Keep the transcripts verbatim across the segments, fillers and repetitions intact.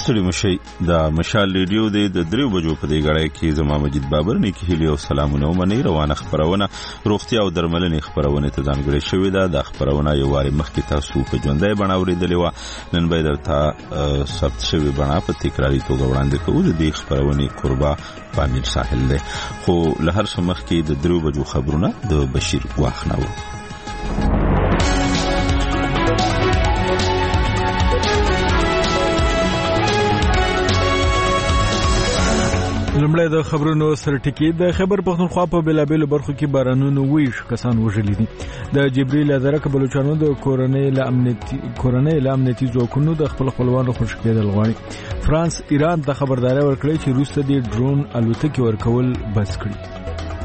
ستړي مشي د مشال ریډیو د دریو بجو په دی غړای کې زما مجید بابر نه کې هلي او سلامونه ومني روانه خبرونه روغتیا او درملنې خبرونه ته ځانګړې شوې ده د خبرونه یو واري مخکې تاسو په ژوندۍ بڼه اوریدلې و نن به درته ثبت شوی بڼه په تکراری توګه وړاندې کوو د دې خبرونه قربا پامیر ساحل له خو له هر څه مخکې د دریو بجو خبرونه د بشیر واخناو لمړی د خبرونو سرټکی د خبر پښتونخوا په بلابل برخو کې بارانونو ویش کسان وژلي دي د جبريل ادرک بلوچستان د کورنۍ له امنیتي کورنۍ له امنیتي ځواکونو د خپل خپلوانو خوشی کېدل غواړي فرانس ایران ته خبرداري ورکړي چې روس ته د ډرون الوتکې ورکول بس کړي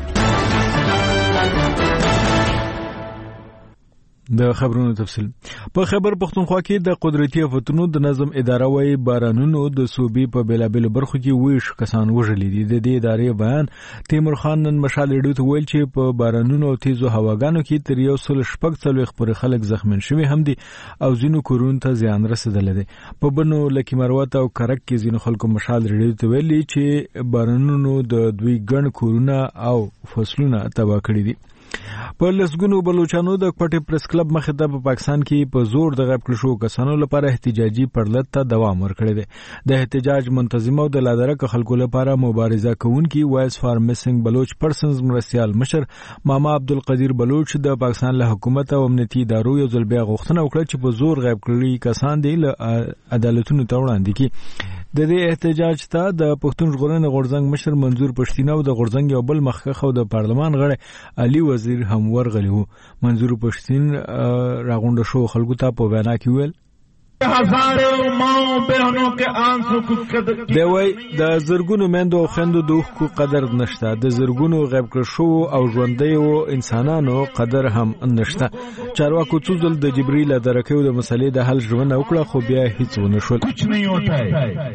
د خبرونو تفصیل په خبر پښتونخوا کې د قدرتي آفتونو د نظم اداره وایي بارانونو د صوبې په بلابل برخو کې ویش کسان وژلي دي د دې ادارې بیان تیمور خان نن مشال ریډیو ته ویل چې په بارانونو او تیزو هواګانو کې تر یو سل شپږ څلوېښت پورې خلک زخمین شوي هم دي او ځینو کورونو ته زیان رسېدلی دی په بنو لکي مروت او کرک کې ځینو خلکو مشال ریډیو ته ویلي چې بارانونو د دوی ګڼ کورونه او فصلونه تباه کړي دي په لسګونو بلوچستانو د کوټې پریس کلب مخې ته په پاکستان کې په زور د غیب کړو کسانو لپاره احتجاجي پرلط ته دوام ورکړی دی د احتجاج منتظم او د لادرک خلکو لپاره مبارزه کوونکي وایس فار میسنګ بلوچ پرسنز مرستيال مشر ماما عبدالقدیر بلوچ د پاکستان له حکومت او امنیتي ادارو یو ځل بیا غوښتنه وکړه چې په زور غیب کړي کسان دی له عدالتونو ته وړاندې کړي د دې احتجاج ته د پښتون ژغورنې غورځنګ مشر منظور پښتینه او د غورځنګ یو بل مخکخ او د پارلمان غړی علي وزیر هم ورغلی وو منظور پښتین راغونډ شو خلکو ته په وینا کې ویل هزارو ماو بهنو کې آنسو قدر دی وای د زرګونو مندو او خويندو د حقوق قدر نشته د زرګونو غیب کړ شو او ژوندۍ او انسانانو قدر هم نشته چارواکو څو ځل د جبريل درکو د مسلې د حل ژوند وکړه خو بیا هیڅ ونه شول کچھ نه ہوتا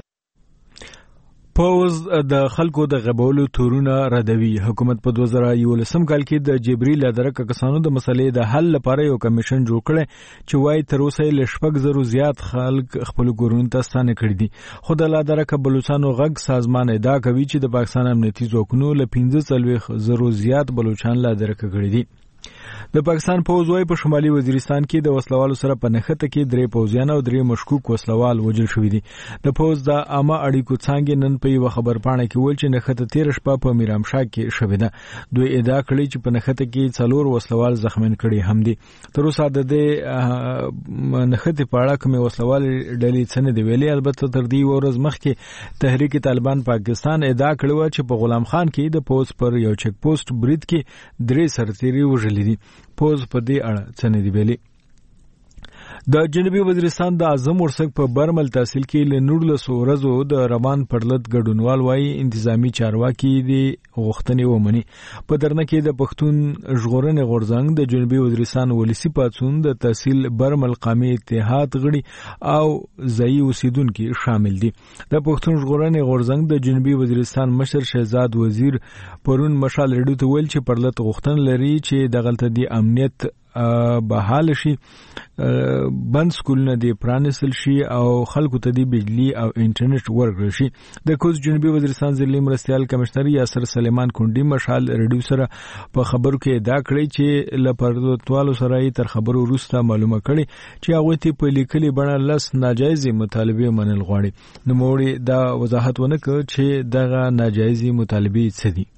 پوز د خلکو د غبولو تورونه ردوي حکومت په دوه زره یولسم کال کې د جبريل ادرک کسانو د مسلې د حل لپاره یو کمیشن جوړ کړي چې وايي تر اوسه ل شپږ زرو زیات خلک خپل ګورون ته ستانه کړي دي خو د لادرک بلوچستانو غږ سازمان ادعا کوي چې د پاکستان امنیتي ځواکونو ل پنځه څلوېښت زرو زیات بلوچستان لادرک کړي دي د پاکستان پوز وای په شمالي وزیرستان کې د وسلوالو سره په نخته کې درې پوزیان او درې مشکوک وسلوال وژل شوی دي د پوز د عامه اړیکو څنګه نن په یو خبر پاڼه کې ویل چې نخته تیر شپه په میرامشاه کې شوې ده دوی ادعا کړې چې په نخته کې څلور وسلوال زخمین کړي هم دي تر اوسه د دې نخته په اړه کوم وسلوال ډلې څنګه دی ویلي البته تر دې ورځ مخکې تحریک طالبان پاکستان ادعا کړو چې په غلام خان کې د پوز پر یو چک پوسټ برید کې درې سرتیري وژل دي پوز په دې اړه څه نه دی ویلي د جنوبي وزیرستان د اعظم ورسک په برمل تحصیل کې له نورلس ورځو د روان پرلط ګډونوال وایي انتظامی چارواکي دي غوښتنې ومني په درنه کې د پښتون ژغورنې غورځنګ د جنوبي وزیرستان ولسی پاتون د تحصیل برمل قومي اتحاد غړي او ځایي اوسیدونکو شامل دي د پښتون ژغورنې غورځنګ د جنوبي وزیرستان مشر شهزاد وزیر پرون مشال ریډیو ته ویل چې پرلط غوښتن لري چې دغلت دي امنیت بحال شي بند سکولونه دی پرانیستل شي او خلکو ته دی بجلی او انټرنیټ ورکړل شي د کوز جنوبي وزیرستان ضلعي مرستيال کمشنر یاسر سلیمان کونډي مشال ریډیو سره په خبرو کې ادعا کړې چې لپاره سره تر خبرو وروسته معلومه کړي چې هغه ته په لیکلي بڼه لس ناجایز مطالبه منل غواړي نو موړي دا وضاحت ونه کړ چې دغه ناجایز مطالبه څه دي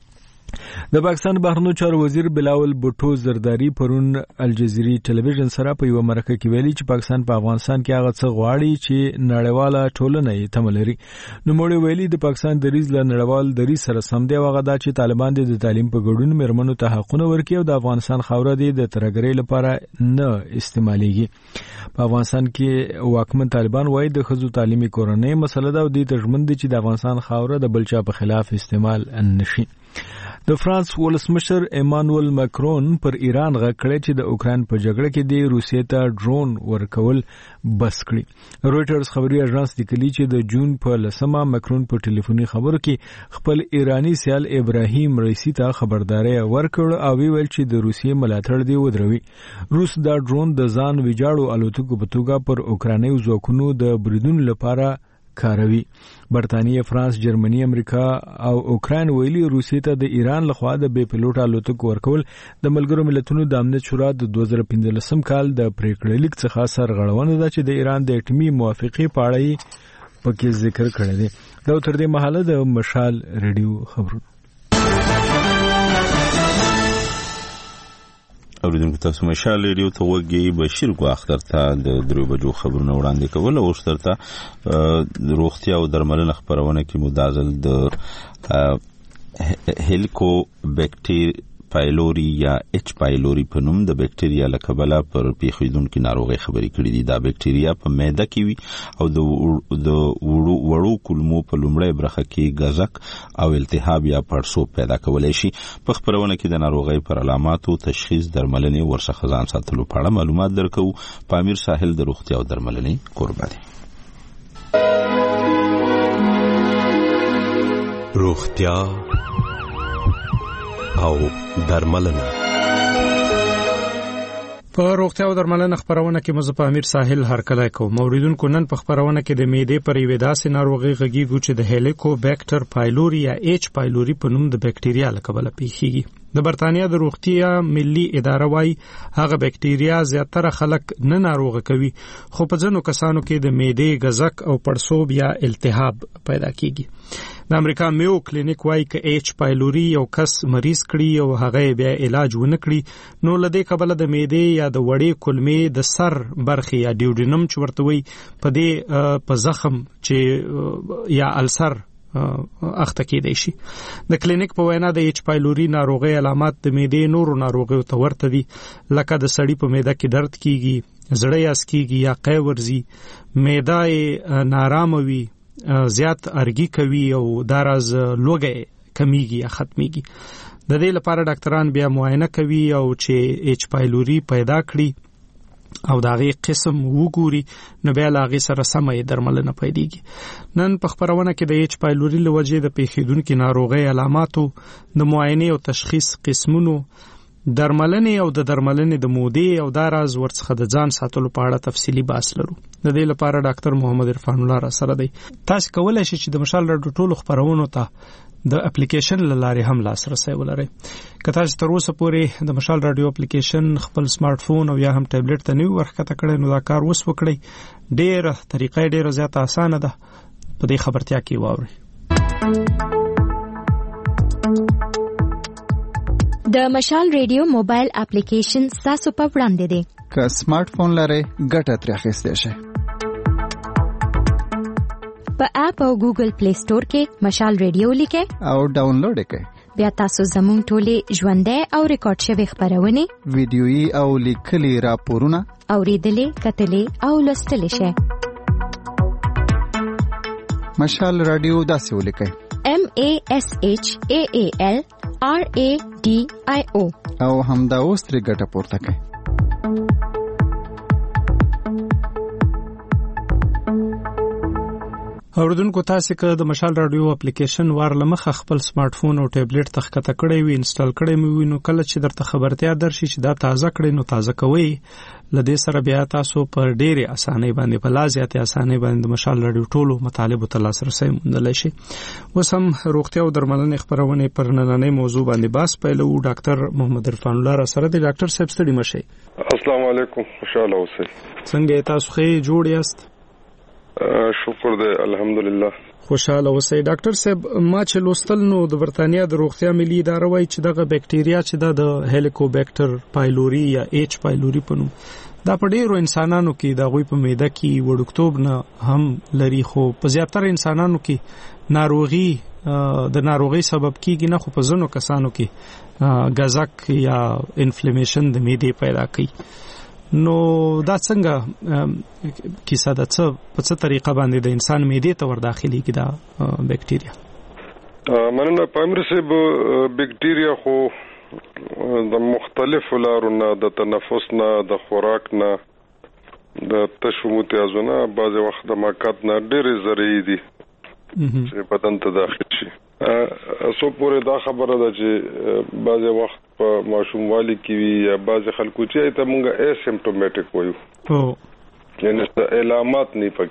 د پاکستان بهرنیو چارو وزیر بلاول بوټو زرداری پرون الجزیري ټلویزیون سره په یو مرکه کې ویلي چې پاکستان په افغانستان کې هغه څه غواړي چې نړیواله ټولنه یې تملري نو موږ ویلي د پاکستان د ریز له نړیوال دري سره سم دی هغه دا چې طالبان د تعلیم په ګډون مرمنو ته حقونه ورکړي او د افغانستان خاوره دی د ترګرۍ لپاره نه استعماليږي په افغانستان کې واکمن طالبان وایي د خزو تعلیمي کورنۍ مسله ده او د تجمن دي چې د افغانستان خاوره د بلچا په خلاف استعمال نشي د فرانس ولسمشر ایمانوئل ماکرون پر ایران غږ کړی چې د اوکران په جګړه کې د روسیې ته ډرون ورکول بس کړي رويټرز خبري اژانس لیکلي چې د جون په لسمه ماکرون په ټلیفوني خبرو کې خپل ایرانی سیال ابراهیم رئیسی ته خبرداري ورکړ او ویل چې د روسیې ملاتړ دی ودروي روس دا ډرون د ځان ویجاړو الوتکو په توګه پر اوکراني ځواکونو د بریدون لپاره کاروي. برتانیې، فرانس، جرمني، امریکا او اوکراین ویلي روسیې ته د ایران لخوا د بې پیلوټ الوتکو ورکول د ملګرو ملتونو د امنیت شورا د دوه زره پنځلسم کال د پریکړې لیک څخه سرغړونه ده چې د ایران د اټومي موافقې په اړه پکې ذکر کړی دی. دا تر دې مهاله د مشال ریډیو خبرونه. اوریدونکو تاسو مشال ریډیو ته وګورئ. بشیر ګواختر ته د درو بجو خبرونه وړاندې کول او ورته د روغتیا او درملنې خبرونه کې مدازل د هیلیکو بکټیر پایلوري یا اچ پایلوري په نوم د بکټریا له کبله پر پیښیدونکو ناروغي خبرې کړې دي. دا بکټریا په معده کې وي او د وړو وړو کولمو په لومړی برخه کې غزک او التهاب یا پړسوب پیدا کولای شي. په خبرونه کې د ناروغي پر علاماتو، تشخیص، درملنې ورڅخه ځان ساتلو په اړه معلومات درکو. پامیر ساحل د روغتیا او درملنې کوربه دی. روغتیا او درملنه. په روغتیا او درملنه خبرونه کې مزه په امیر ساحل هرکلی کوم. اوریدونکو نن په خبرونه کې د معدې پر یوې داسې ناروغي غږیږو چې د هیلیکو بکټر پایلوري یا اچ پایلوري په نوم د بکټریا له کبله پیښیږي. د برتانیا د روغتیا ملي اداره وايي هغه بکټریا زیاتره خلک نه ناروغه کوي، خو په ځینو کسانو کې د معدې غزک او پړسوب یا التهاب پیدا کیږي. د امریکا میو کلینیک وايي چې اچ پایلوري یو کس مریض کړي او هغه بیا علاج ونه کړي نو لدې کبله د معدې یا د وړې کولمې د سر برخې یا ډیوډینم چې ورته وي په دې په زخم چې یا السر اخته کېدای شي. د کلینیک په وینا د اچ پایلوري ناروغي علامات د معدې نورو ناروغیو ته ورته دي، لکه د سړی په معده کې درد کیږي، زړه یې اسکیږي یا قی ورځي، معده یې نارامه وي، زیات ارګي کوي او دراز لوګي کمیږي یا ختميږي. د دې لپاره ډاکټران بیا معاینه کوي او چې اچ پایلوري پیدا کړي او داغه قسم وګوري نو بیا لاغه سره سمې درملنه پیديږي. نن په خبرونه کې د اچ پایلوري لوجې د پیښیدونکو ناروغي علاماتو، د معاینه او تشخیص قسمونو، درملنې او د درملنې د مودې او دراز ورڅخه د ځان ساتلو په اړه تفصیلی بحث لرو. د دې لپاره ډاکټر محمد عرفان الله را سره دی. تاسو کولای شئ چې د مشال راډیو ټولو خبرونو ته د اپلیکیشن لاره هم لاسرسي ولرئ. که تاسو تر اوسه پورې د مشال راډیو اپلیکیشن خپل سمارټ فون او یا هم ټابلیټ ته نیو ورخته کړئ نو دا کار وس وکړئ. ډېر طریقې ډېر زیات اسانه ده. په دې خبرتیا کې واورئ. د مشال ریډیو موبایل اپلیکیشن تاسو په وړاندې دی. که سمارټ فون لرئ ګټه ترې اخیستی شئ. په اپ او ګوګل پلی سٹور کې مشال ریډیو لیکئ او ډاونلوډ کړئ. بیا تاسو زموږ ټولې ژوندۍ او ریکارډ شوی خبرونه، ویډیويي او لیکلي راپورونه اوریدلې، کتلې او لوستلې شئ. مشال رادیو داسې ولیکئ: M A S H A A L R A D I O او همدا اوس ترې ګټه پورته کړئ. اوردونکو تاسو که د مشال رادیو اپلیکیشن وارله مخه خپل سمارټ فون او ټابلیټ تخکته کړی وي، انسټال کړی مو وي، نو کله چې درته خبرتیا درشي چې دا تازه کړی نو تازه کوي. لدې سره بیا تاسو پر ډېرې اسانۍ باندې په لازمه اسانۍ باندې د مشال رادیو ټولو مطالب ته لاسرسي موندلی شي. اوس هم روغتیا او درملنې خبرونه پر نننۍ موضوع باندې بحث پیلو. ډاکټر محمد عرفان الله را سره دی. ډاکټر صاحب ستړي مشئ. السلام علیکم. خوشاله اوسئ. څنګه تاسو ښه جوړ یاست؟ شکر دی الحمدلله. خوشاله اوسئ. ډاکټر صاحب ما چې لوستل نو د برتانیا د روغتیا ملي اداره وايي چې دغه بکټریا چې د هیلیکوبیکټر پایلوري یا اچ پایلوري په نوم دا په ډیرو انسانانو کې د غوي په معده کې وړکتوب نه هم لري، خو په زیاتره انسانانو کې ناروغي د ناروغي سبب کیږي نه، خو په ځینو کسانو کې غزک یا انفلیمیشن د معدې پیدا کوي. نو دا څنګه کیسه ده؟ څه په څه طریقه باندې د انسان معدې ته ور داخليږي دا بکټریا؟ مننه پامیر صاحب. بکټریا خو د مختلفو لارو نه، د تنفس نه، د خوراک نه، د تشو متیازونه، بعضې وخت د ماکات نه ډېرې ذرعي دي چې بدن ته داخل شي. سو پورې دا خبره ده چې بعضې وخت په ماشوموالي کې وي یا بعضې خلکو چې ته مونږ اسیمپټومیټک وایو، یعنې علامات نه پکې.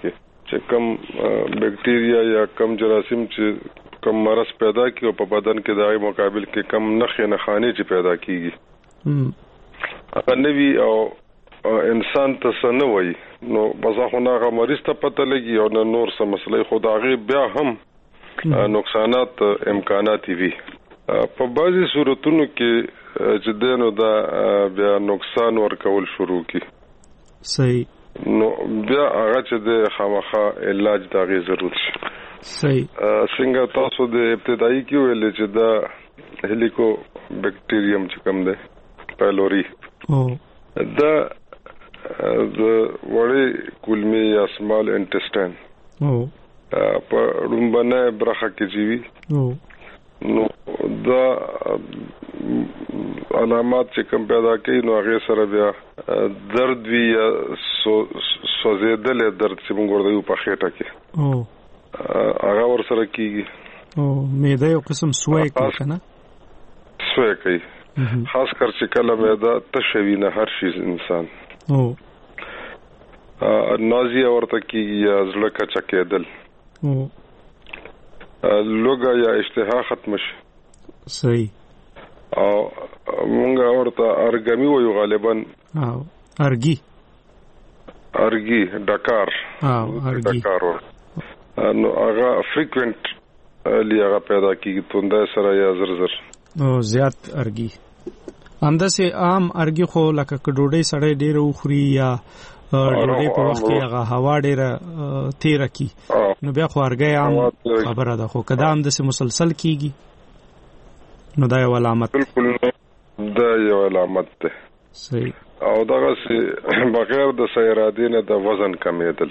چې کم بیکټیریا یا کم جراثیم چې کم مرض پیدا کی او په بدن کې دغه مقابل کې کم نخې نخانه چې پیدا کیږي هغه نوی او انسان ته څه نه وایي نو بس هغه مریض ته پته لګي او نور څه مسلې خدای بیا هم نقصانات امکانات وي په بعضي صورتونو کې چې دنو دا بیا نقصان ورکول شروع کی صحیح نو بیا هغه چې د خامخا علاج دغه ضرورت شي صحیح څنګه تاسو د ابتدایي کې ویل چې دا هلیکو بیکټیریوم چې کوم ده پایلوري او دا د وړي کولمې یا سمال انټسټاین او په رومبنه برخه کې جیوي نو دا علامات چې کوم پیدا کوي نو هغه سره بیا درد وی یا سوځیدل درد چې موږ ورته په خېټه کې او هغه ور سره کیږي او معده یو قسم سوې کوي کنه سوې کوي خاص کر چې کله معده تشوي نه هر شي انسان او نازیه ورته کیږي یا زړه کچا کېدل او لوګا یا اشتها ختم شي صحیح او مونږه ورته ارګمی وایو غالبا او ارګي ارګي ډکار او ارګي ډکار نو هغه فریکوئنٹ لیاغه پیدا کیږي توندای سره یا زر زر او زیات ارګي همداسې عام ارګي خو لکه کډوډۍ سړی ډېر وخوري یا ډوډۍ په وخت کې هغه هوا ډېره تیره کی نو بیا خو ارګي عام خبره ده خو کدا هم د مسلسل کیږي نو دا یو علامت بالکل دا یو علامت ده صحیح او دغه سي بغیر د سیرادینه د وزن کمیدل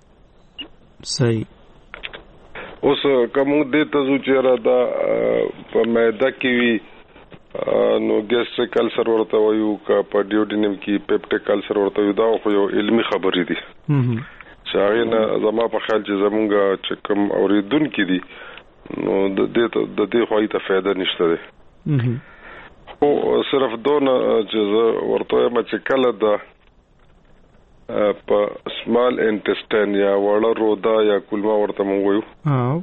صحیح اوس کوم د تاسو چیرې دا په معده کې وی نو ګیسټریک السر ورته وایو کا په ډیوډینم کې پیپټیک السر ورته وایو دا خو یو علمي خبرې دي چې هغه نه زما په خیال چې زمونږ چې کوم اوریدونکو دي نو د دې د دې خوای ته فائدہ نشته ده خو صرف دونه چې ورته ما چې کله دا په سمال انټسټاین یا وړه رودا یا کولما ورته مونږ وایو او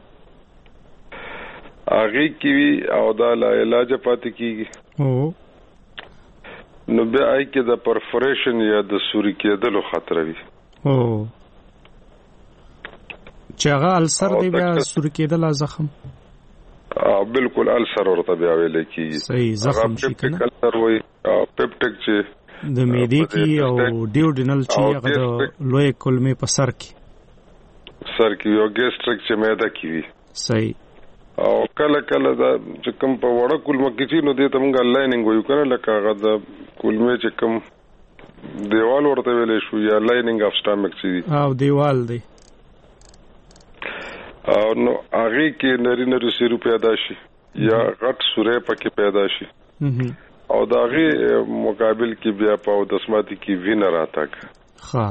هغه کې او دا لا علاج پاتې کیږي او نو بیا آی کې د پرفوریشن یا د سوري کېدلو خطر وي او چې هغه السر دی بیا سوري کېدل زخم ا بالکل السر ورته بیا ویل کیږي صحیح زخم شي کنه السر وای پیپټیک چې د معدې کې او ډیوډینل چې هغه د لوی کولمې په سر کې سر کې یو ګیسټریک چې معده کې وي صحیح او کله کله دا چې کوم په وړه کولمه کې چې نو دې ته موږ لایننګ وایو کنه لکه هغه د کولمې چې کوم دیوال ورته ویلې شو یا لایننګ اف سټامک چې او دیوال دی او نو هغه کې نری نری سیرو پیدا شي یا غټ سورې پکې پیدا شي او دا هغه مقابل کې بیا په دسماتي کې وینر راتاک ها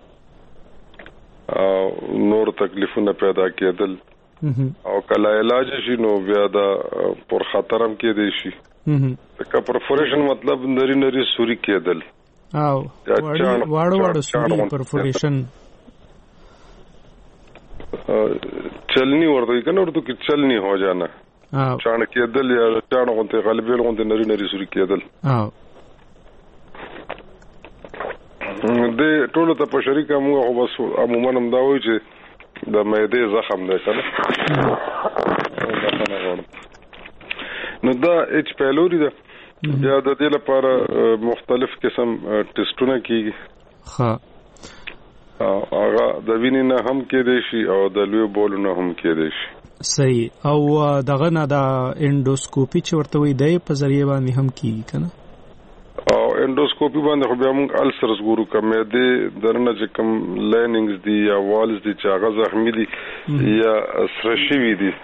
او نور تکلیفونه پیدا کېدل او کله علاج شي نو بیا دا پر خطرم کې دی شي کا پرفوریشن مطلب نری نری سوري کېدل او واړو واړو سوري پرفوریشن چلنی ورته کنه ورته کې چلنی هو جانا او چان کېدل یا چان غونته غالبیل غونته نری نری سوري کېدل او د ټولو ته په شریکه موږ خو بس عموما هم دا وایي چې د معدې زخم دی کنه نو دا اچ پایلوري ده یا د دې لپاره مختلف قسم ټیسټونه کیږي ها هغه د وینې نه هم کېدای شي او د لوی بول نه هم کېدای شي صحیح او دغه نه دا انډوسکوپي چې ورته وي د په ذریعہ باندې هم کیږي کنه او انډوسکوپي باندې خو بیا موږ السرز ګورو کومه دې درنه چې کوم لایننګز دي یا والز دي چې هغه زخمي دي یا سرشوي دي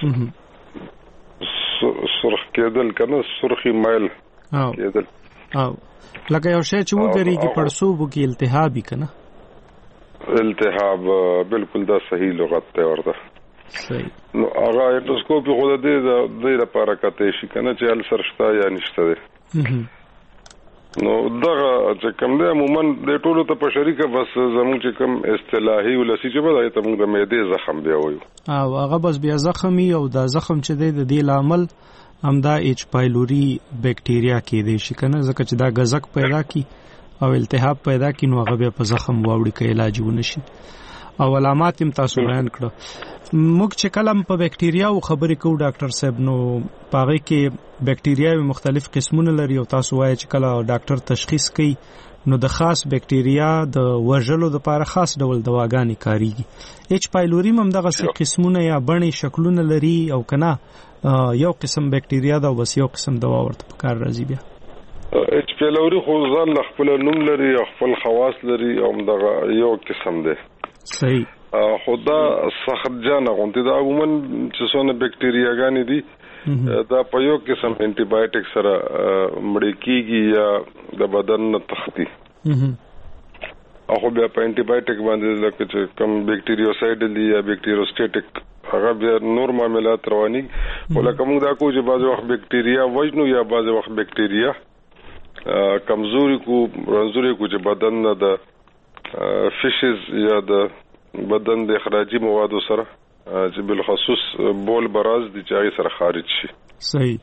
سرخ کېدل کنه سرخي مایل کېدل او لکه یو شی چې وګریږي پړسوب کې التهابي کنه التهاب بالکل دا صحیح لغت ته ورته صحیح نو هغه انډوسکوپي خو د دې د لپاره کته شي کنه چې السر شته یا نشته ده نو دغه چې کوم دی عموما د ټولو ته په شریکه بس زموږ چې کوم اصطلاحي ولسی چې بدای ته موږ د معدې زخم بیا وایو او هغه بس بیا زخمي او دا زخم چې دی د دې لامل همدا ایچ پایلوري بکټیریا کې دی شي کنه ځکه چې دا غزک پیدا کی او التهاب پیدا کی نو هغه په زخم واوړي کې علاج ونشي او علامات هم تاسو بیان کړو موږ چې کلم په بکټیریا او خبرې کوو ډاکټر صاحب نو پاره کې بکټیریا مختلف قسمونه لري او تاسو وایي چې کله ډاکټر تشخیص کوي نو د خاص بکټیریا د وژلو لپاره خاص ډول دواګانې کاریږي ایچ پایلوري هم دغه څه قسمونه یا بڼې شکلونه لري او کنه یو قسم بکټیریا دا بس یو قسم دوا ورته په کار راځي بیا ایچ پایلوري خو ځان خپل نوم لري او خپل خواص لري او دغه یو قسم دی صحیح خدا سخت جان غونډه دا عموما چې څونه بکټیریاګانې دي دا په یو قسم انټي بایوټیک سره مړ کیږي یا د بدن نه تختی او بیا په انټي بایوټیک باندې لکه چې کوم بکټیریوسایډ دي یا بکټیریوسټیټیک هغه بیا نور معاملات رواني ولکه موږ دا کوو چې بعض وخت بکټیریا وژنو یا بعض وخت بکټیریا کمزوري کو رنځوري کو چې بدن نه د فشز یا د بدن د اخراجي موادو سره چې بل خصوص بول براز د چای سره خارج شي صحیح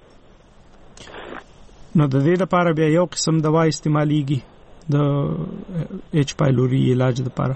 نو د دې لپاره بیا یو قسم دوا استعماليږي د ایچ پایلوري علاج لپاره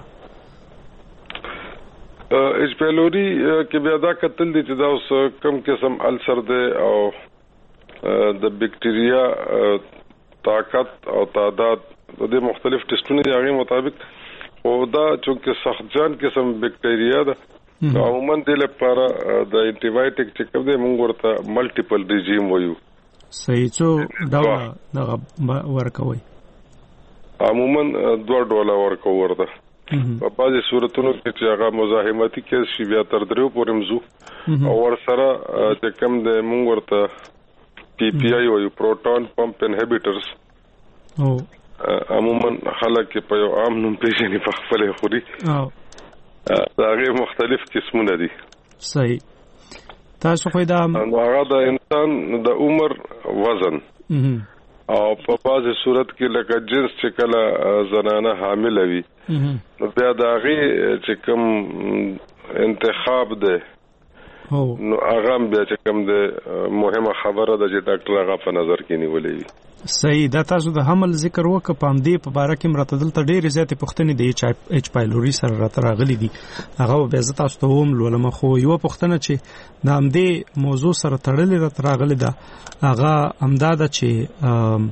ایچ پایلوري کې بیا دا کتل دي چې دا اوس کم قسم السر دی او د بکټیریا طاقت او تعداد د دې مختلف ټیسټونه دی هغه مطابق او دا چې سخت جان قسم بکټیریا ده عموما د لپاره د انټي بایوټیک چې کوم دی موږ ورته ملټیپل ریجیم وایو صحیح څو دا دا ورکوي عموما دوه ډوله ورکو ورته په بعضي صورتونو کې چې هغه مزاحمتي کیس شي بیا تر دریو پورې مزو او ور سره چې کوم دی موږ ورته پی پی آی وایو پروټون پمپ انهبیټرز او عموما خلک په یو عام نوم پیژني په خپل خوري او دا غي مختلف قسمونه دي صحیح تاسو خو دا هغه د انسان د عمر وزن او په بازي صورت کې لکه جنس چې کله زنانه حامل وي نو بیا دا غي چې کوم انتخاب ده نو هغه بیا چې کوم ده مهمه خبره ده چې ډاکټر هغه په نظر کې نیولې وي صحیح دا تاسو د حمل ذکر وکړ په امدی په باره کې مرتدل ته ډېر زیاتې پوښتنې د ایچ پایلوري سره راته راغلي دي هغه به زه تاسو ته ووم لولم خو یو پوښتنه چې د امدی موضوع سره تړلې راته راغلي ده هغه امداده چې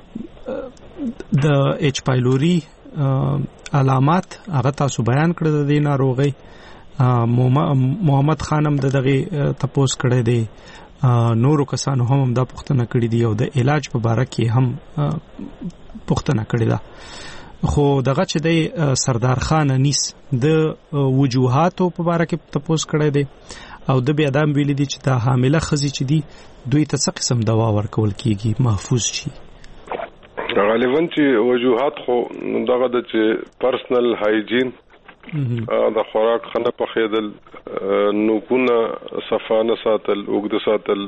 د ایچ پایلوري علامات هغه تاسو بیان کړل د ناروغي محمد خانم د دغه تپوس کړی دی نورو کسانو هم دا پوښتنه کړې دي او د علاج په اړه کې هم پوښتنه کړې ده خو دغه چې د سردار خان انیس د وجوهاتو په اړه کې تپوس کړی دی او د بیا دام ویل دي چې دا حامله خزي چې دي دوی ته څه قسم دوا ورکول کیږي محفوظ شي غالبا چې وجوهات خو دغه د چې پرسنل هایجین د خوراک خنه په خیدل نوکونه صفانه ساتل وګد ساتل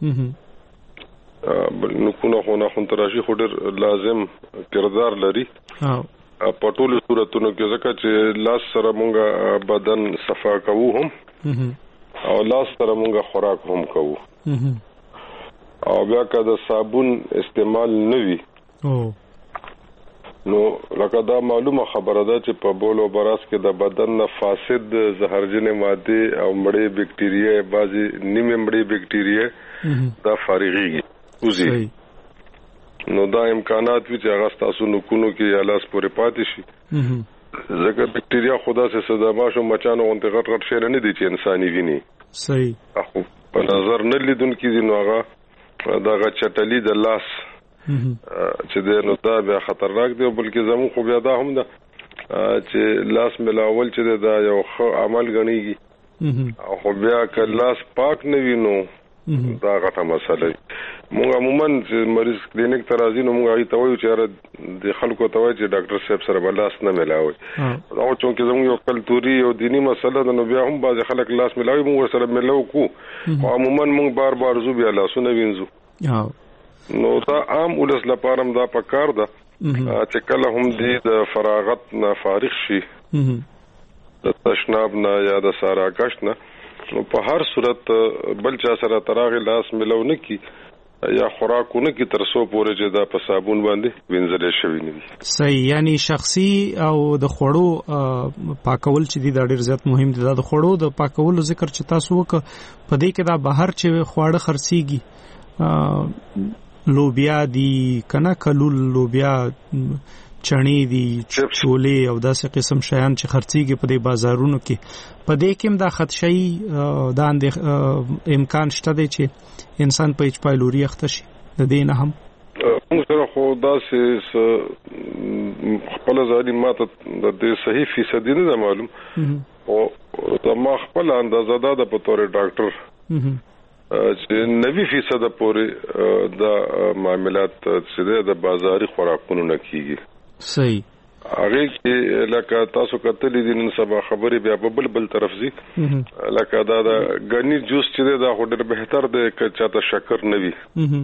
نوکونه خو نه خونتراشي خو ډیر لازم کردار لري په ټولو صورتونو کې ځکه چې لاس سره مونږه بدن صفا کوو هم او لاس سره مونږه خوراک هم کوو او بیا که د صابون استعمال نه وي نو لکه دا معلومه خبره ده چې په بول او براز کې د بدن نه فاسد زهرجن ماده او مړې بکټیریا بعضي نیمه مړې بکټیریا دا فارغيږي اوزي نو دا امکانات وی چې هغه تاسو نو کونو کې یا لاس پورې پاتې شي ځکه بکټیریا خدا سره صدما شو مچانو اونته غټ غټ شي نه دي چې انساني ویني صحیح اخو په نظر نه لیدون کې دي نو هغه دا غ چټلی د لاس چې د نو دا بیا خطرناک دی بلکې زمو خو بیا دا هم ده چې لاس ملاول چې دا یو ښه عمل غنيږي او خو بیا که لاس پاک نه وینو دا غټه مسله موږ عموما چې مریض کلینیک ته راځي نو موږ هغه ته وایو چې د خلکو ته وایي چې ډاکټر صاحب سره بلاس نه ملاوي او چې زموږ یو کلتوري او دینی مسله ده نو بیا هم باز خلک لاس ملاوي موږ سره ملاو کو عموما موږ بار بار زو بیا لاسونه وینځو نو دا عام ولس لپاره دا پکار ده چې کله هم دې د فراغت نه فارغ شي د تشناب نه یا د ساراکش نه نو په هر صورت بل چا سره تراغ لاس ملونه کی یا خوراکونه کی تر څو پورې چې دا په صابون باندې وینځل شوی نه دي. صحیح، یعنی شخصي او د خوړو پاکول چې دي دا ډیر زیات مهم دي. دا د خوړو د پاکولو ذکر چې تاسو وک په دې کې دا بهر چې خواړه خرڅيږي لوبیا دي کنه کلول لوبیا چڼې دي چولې او داسې قسم شیان چې خرڅيږي په دې بازارونو کې په دې کې دا خدشي دا امکان شته دی چې انسان په ایچ پایلوري اخته شي. د دې نه هم موږ سره خو داسې خپل ځاني ماته د دې صحیح فیصدي نه معلوم او دا ما خپل اندازه ده په تور ډاکټر چې نوي فیصد پورې د معاملات چې د بازاري خوراکونو نه کیږي. صحیح، هغه کې لکه تاسو کتلې دي نن سبا خبرې بیا په بل بل طرف زی لکه دا د غنی جوس چې دا هډر بهتر دی که چاته شکر نه وي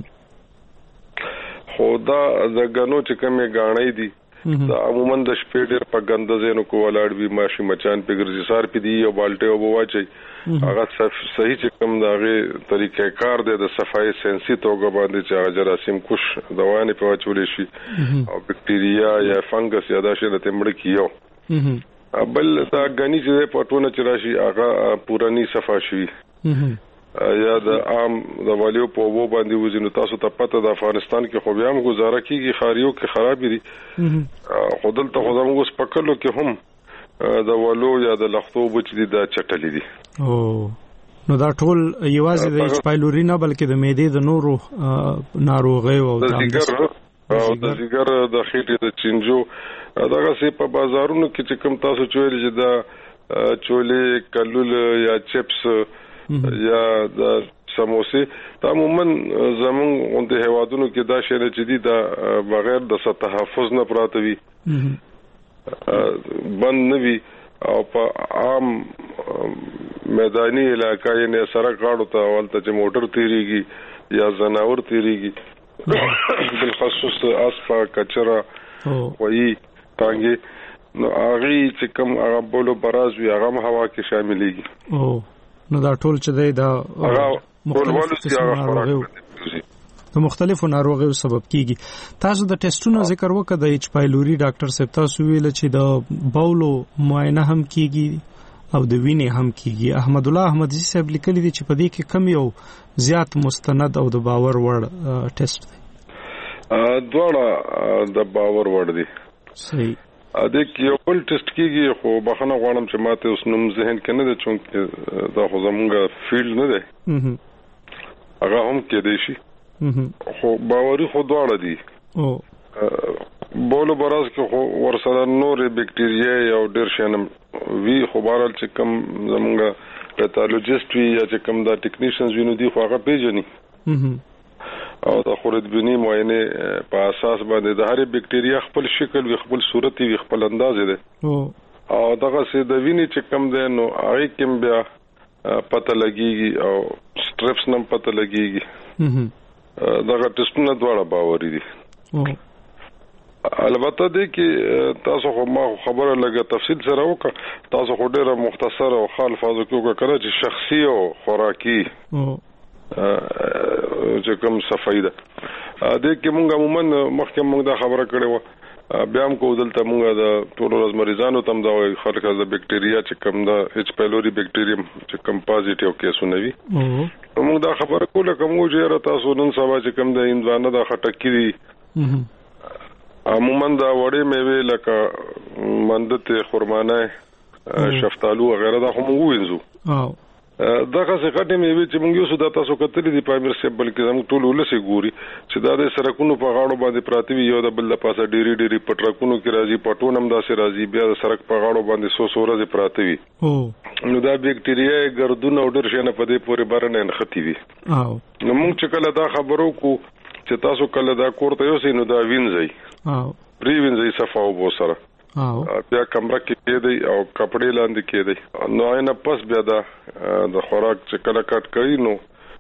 خو دا د غنو چې کومه غاڼې دي دا عموما د شپې ډېر په ګندزینو کو ولاړ وي ماشي مچان په ګرځي سار پې دی او بالټه او بواچي هغه صحیح چې کوم داغه طریقې کار دی د صفای سنسي توګه باندې چې جراثیم کوش دوانې په واچولې شي او بکټیریا یا فنګس یا دا شي د تمړ کیو بل دا غنی چې په ټونه چې راشي هغه پورانی صفا شي یا د عام د والیو په وو باندې وزینو تاسو ته پته د افغانستان کې خو بیا هم گزاره کیږي خاریو کې خراب دي خودل ته خو زموږ سپکلو کې هم د والو یا د لختو بچ دي دا چټلې دي. او نو دا ټول یوازې د اسپایلوري نه بلکې د معدې د نورو ناروغیو او د ځګر او د ځګر د خېټې د چینجو دغه سي په بازارونو کې چې کوم تاسو چويل چې دا چولې کلول یا چپس یا د سموسې دا عموما زمون د هوادونو کې دا شی چې دي دا بغیر د تحفظ نه پراته وي بند نه وي او په عام میداني علاقې نه سره کاړو ته ولته چې موټر تیریږي یا زناور تیریږي بالخصوص اسفا کچرا وایي تانګي نو هغه چې کوم هغه بولو براز وي هغه هوا کې شاملېږي. او نو دا ټول چې دی دا د مختلفو ناروغیو سبب کیږي. تاسو د ټیسټونو ذکر وکړه د ایچ پایلوري ډاکټر صاحب تاسو ویل چې د بولو معاینه هم کیږي او د وینې هم کیږي. احمد الله احمدزي صاحب لیکلي دي چې په دې کې کم یو زیات مستند او د باور وړ ټیسټ دی. دواړه د باور وړ دي. صحیح. ا دې کې یو بل ټیسټ کیږي خو بخنه غواړم چې ماته اوس نوم ذهن کې نه ده چې دا خو زمونږ فیلډ نه ده هغه هم کې دی شي خو باوري خو دواړه دي. او بولو براز کې خو ورسره نور بکټیریا او ډیر شنم وی خو بهرال چې کوم زمونږ پیتالوجیست وی یا چې کوم دا ټیکنیشنز وینو دي خو هغه پیژني او د خوردبینی معاینه په اساس باندې د هر بکټیریا خپل شکل وی خپل صورت وی خپل انداز دی او دغه سي د ویني چې کم دی نو هغه کوم بیا پته لګيږي او سټریپس نم پته لګيږي دغه ټیسټونه دواړه باوري دي. البته دې کې تاسو خو ما خبره لګه تفصیل سره وکړه تاسو خو ډیره مختصر او خال فاضو کې وکړه چې شخصي او خوراکي چې کوم صفای ده دې کې موږ عموما مخکې موږ دا خبره کړې و بیا هم کو دلته موږ د ټول ورځ مریضانو تم دا خلک د بکټیریا چې کوم د ایچ پایلوري بکټیریم چې کوم پازیټیو کیسونه وي موږ دا خبره کوله کوم چې تاسو نن سبا چې کوم د اندوانه د خټکی دي عموما دا وړې میوه لکه مندته خرمانه شفتالو وغیرہ دا هم وینځو. او دغه څه غټه میوه چې موږ یو څه د تاسو کتلې دي په امیر سیب بلکې زموږ ټول ولسي ګوري چې دا د سرکونو په غاړو باندې پراته وي یو د بل لپاسه ډيري ډيري پټرکونو کې راځي پټونم داسې راځي بیا د سرک په غاړو باندې سو سو ورځې پراته وي. او نو دا بکټیریا ګردونه او ډېر شنه په دې پورې بارنه نختی وي. او نو موږ چې کله دا خبرو کو چې تاسو کله دا کوړته یو سي نو دا وینځي او پری وینځي صفاو بو سره او بیا کمره کې کېدی او کپڑے لاندې کېدی نو نه پس بیا دا د خوراک چې کله کټ کړي نو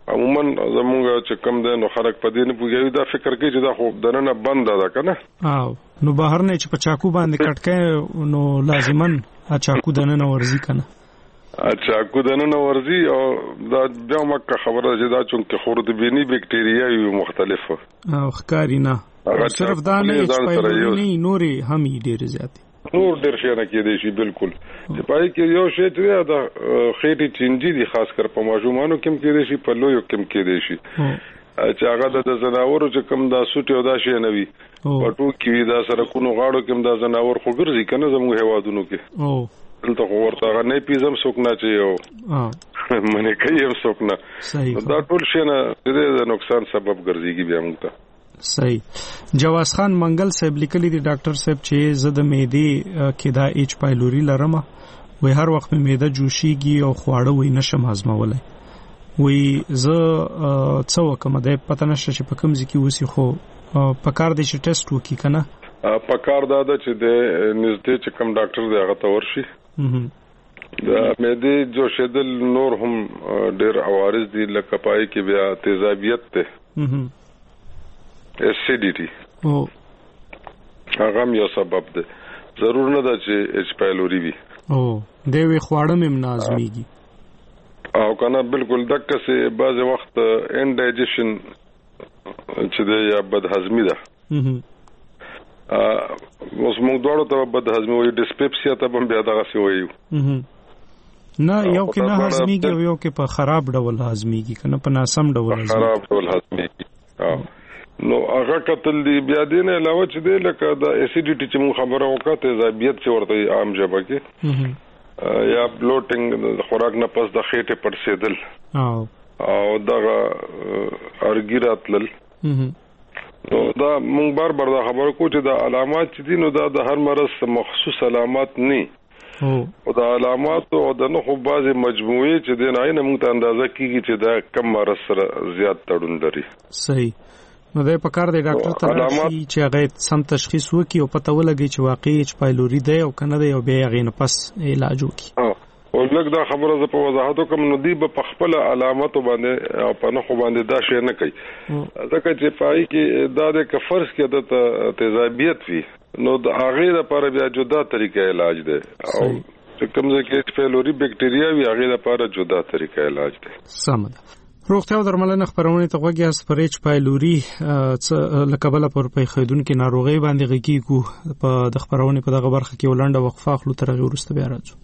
عموما زمونږ چې کم ده نو خلک په دې نه پوهیږي دا فکر کوي چې دا خو دننه بند ده کنه او نو بهر نه چې په چاکو باندې کټکې نو لازمن ا چاکو دننه ورزي کنه ا چاکو دننه ورزي او دا بیا مکه خبره چې دا چونکه خوردبینی بکټریا یو مختلفه او ښکاری نه صرف دا نه چې پایلوري نوري هم ډیر زیات نور ډیر شي نه کېدې شي بالکل چې پای کې یو شی چې دا خېټي چینجی دي خاص کر په ماجومانو کې کېدې شي په لویو کې کېدې شي چې هغه د زناورو چې کم دا سوټي او دا شي نه وي پټو کې دا سره کو نو غاړو کې دا زناور خو ګرځي کنه زموږ هوادونو کې او دلته خو ورته نه پیزم سوکنا چې یو منه کوي هم سوکنا دا ټول شي نه د نقصان سبب ګرځيږي بیا موږ ته صحیح جواز خان منګل صاحب لیکلي دي ډاکټر صاحب چې زه د معدې کې دا ایچ پایلوري لرم وای هر وخت مې معده جوشيږي او خواړه وای نشم هضمولای وای زه څه وکم دا پته نشته چې په کوم ځای کې وسی خو په کار دي چې ټیسټ وکي کنه په کار دا ده چې د نږدې چې کوم ډاکټر دی هغه ته ورشي دا معدې جوشیدل نور هم ډېر عوارض دي لکه پای کې بیا تیزابیت ته اسیډیټي او هغه یو سبب ده ضرور نه ده چې ایچ پایلوري وي او دوی خواړه مم نازميږي او کنه بالکل دغه څه بعض وخت انډایجیشن چې ده یا بدهضمي ده ا اوس موږ دوړو ته بدهضمي وي ډیسپپسیا ته هم بیا دغه څه وایو نه یو کې نه هضميږي یو کې په خراب ډول هضميږي کنه په ناسم ډول خراب ډول هضميږي نو هغه کتل دی بیا دې نه علاوه چې دی لکه دا اسیډیټي چې مون خبره وکړه تیزابیت چې ورته عام جبه کې یا بلوټینګ خوراک نه پس د خېټه پړسېدل او او دغه ارګیراتل نو دا مونږ بار بار دا خبره کو چې دا علامات چې دي نو دا د هر مرض مخصوص علامات نه او دا علامات او د نو خو بعضی مجموعي چې دی نه نه مونږ ته اندازه کیږي چې دا کم مرض سره زیات تړون لري صحیح نو د پکار دی ډاکټر ته راشي چې هغه سم تشخیص وکي او پته ولګي چې واقعي ایچ پایلوري دی او کنه دی او بیا غي نه پس علاج وکي او لږ دا خبره ز په وضاحت کوم نو دی په خپل علامات باندې او په نخو باندې دا شی نه کوي ځکه چې پای کې دا د کفرس کې د تیزابیت وي نو د هغه لپاره بیا جدا طریقې علاج دی او چې کوم ځکه ایچ پایلوري بکټریا وي هغه لپاره جدا طریقې علاج دی سم ده روغتیا درملنه خبرونه ته وګیا سپریچ پایلوري لکه بل پر پیښیدون کې ناروغي باندې غږیږي په د خبرونه په دغه برخه کې ولنډه وقفه خلو تر غو ورسته بیا راځو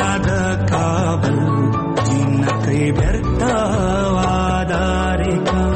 Berta wadarika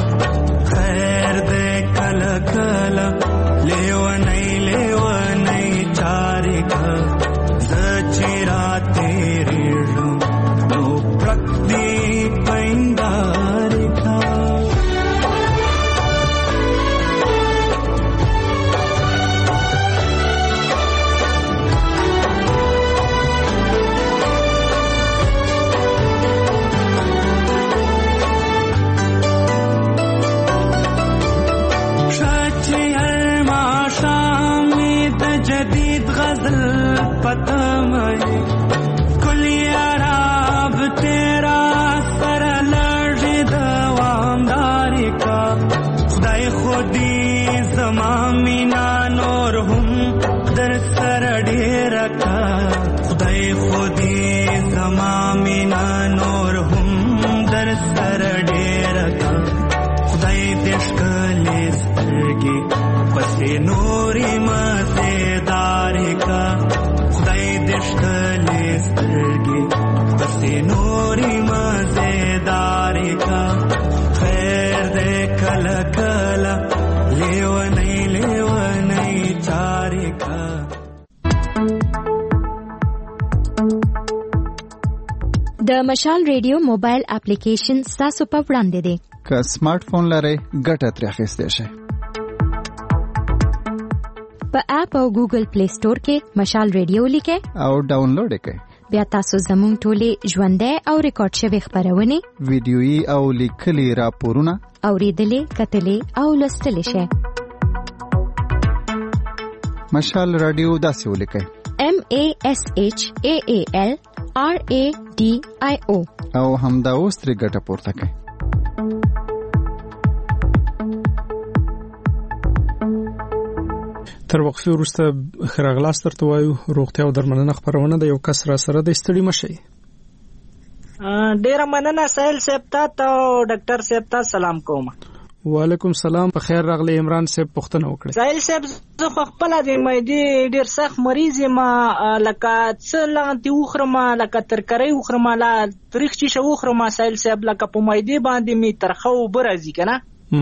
جدید غزل پتا مې کلی عرب تیرا سر لړې دوامداري کا خدای خودي زما مینا نور هم در سر ډېر کا خدای خودي زما مینا نور هم در سر ډېر کا خدای دې ښکلې سترګې پسې نورې مزېدارې کا خدای دې ښکلې سترګې پسې نورې مزېدارې کا خیر دې کله کله لیونی لیونی چارې کا. د مشال ریډیو موبایل اپلیکیشن ستاسو په وړاندې دی. که سمارټ فون لرئ ګټه ترې اخیستی شئ. په اپ او ګوګل پلی سٹور کې مشال ریډیو لیکئ او ډاونلوډ یې کړئ. بیا تاسو زموږ ټولې ژوندۍ او ریکارډ شوې خپرونې ویډیويي او لیکلي راپورونه اوریدلې کتلې او لوستلې شئ. مشال رادیو داسې ولیکئ M A S H A A L R A D I O او همدا اوس ترې ګټه پورته کړئ. تر وقفه وروسته خراغلاس درته وایو روغتیا او درملنه خبرونه د یو کس را سره د ستړي مشي. ډیر مننه سهیل صاحب ته او ډاکټر صاحب ته سلام کوم. وعلیکم سلام. په خیر راغلی عمران صاحب پوښتنه وکړه. سهیل صاحب زه خپل د مېدی ډیر سخت مریض یم لکه څه لغتي وخرم لکه ترکری وخرم لا تاریخ چې شو وخرم سهیل صاحب لکه په مېدی باندې می ترخو برازي کنه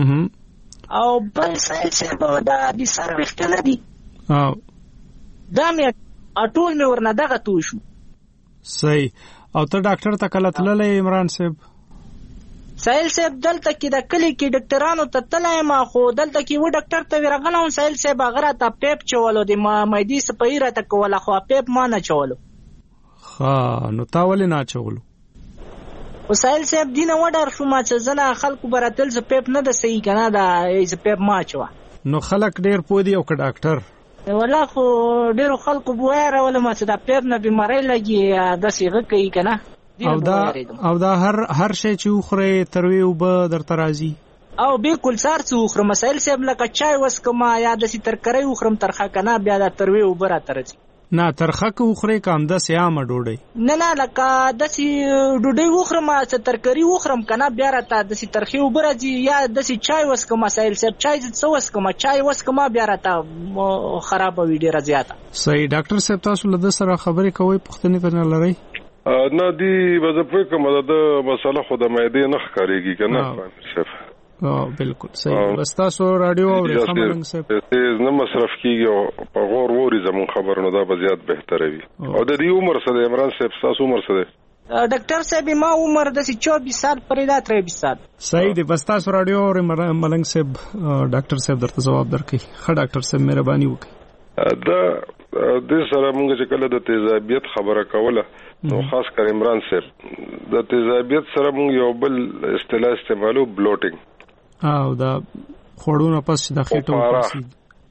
او بل سهیل صاحب دا د سر وختنه دي او دا مې اټول مې ورنه دغه تو شو. صحیح. او ته ډاکټر ته کله تللی عمران صاحب؟ سهیل صاحب دلته کې د کلی کې ډاکټرانو ته تلای ما خو دلته کې و ډاکټر ته ورغلم سهیل صاحب هغه ته پیپ چولو د ما مېدی سپیره ته کوله خو پیپ ما نه چولو. ها نو تا ولې نه چولو؟ او سهیل صاحب دینه وډر شو ما چې زنه خلکو براتل ز پیپ نه د صحیح کنه دا ز پیپ ما چوا. نو خلک ډیر پودي او ک ډاکټر ولا خو ډیر خلکو بواره ولا ما چې دا پیپ نه بیماری لګي د سیغه کوي کنه. او دا او دا هر هر شی چې وخره تروي او به درته راځي او بالکل سار څو وخره مسائل صاحب لکه چای وسکما یا د سي ترکری وخرم ترخه کنه بیا دا تروي او برا ترځي نه ترخه کو وخره کام د سیام ډوډۍ نه نه لکه د سي ډوډۍ وخرم چې ترکری وخرم کنه بیا راته د سي ترخي او برځي یا د سي چای وسکما مسائل صاحب چای څه وسکما چای وسکما بیا راته خراب وي ډیر زیاته. صحیح. ډاکټر صاحب تاسو له سره خبرې کوئ پښتنې ته نه لري؟ نه دی وظیفه کوم د مسله خو د مېدې نه ښکاریږي کنه شف. اه بالکل صحیح. واستاسو رادیو او خبرنګ صاحب نه مصرف کیږي او په غور ووري زمون خبرونه دا بزیات بهتره وي. او د دې عمر سره عمران صاحب تاسو عمر سره ډاکټر صاحب ما عمر د چوبیس سال پرې دا تریس سال. صحیح دی. واستاسو رادیو او ملنګ صاحب ډاکټر صاحب درته جواب درکړي. ښه ډاکټر صاحب مهرباني وکړئ. دا د سره موږ چې کله د تیزابیت خبره کوله نو خاص کر عمران صاحب د تیزابیت سره موږ یو بل اصطلاح استعمالو بلوټینګ او دا خوړونه پس د خېټه ورسي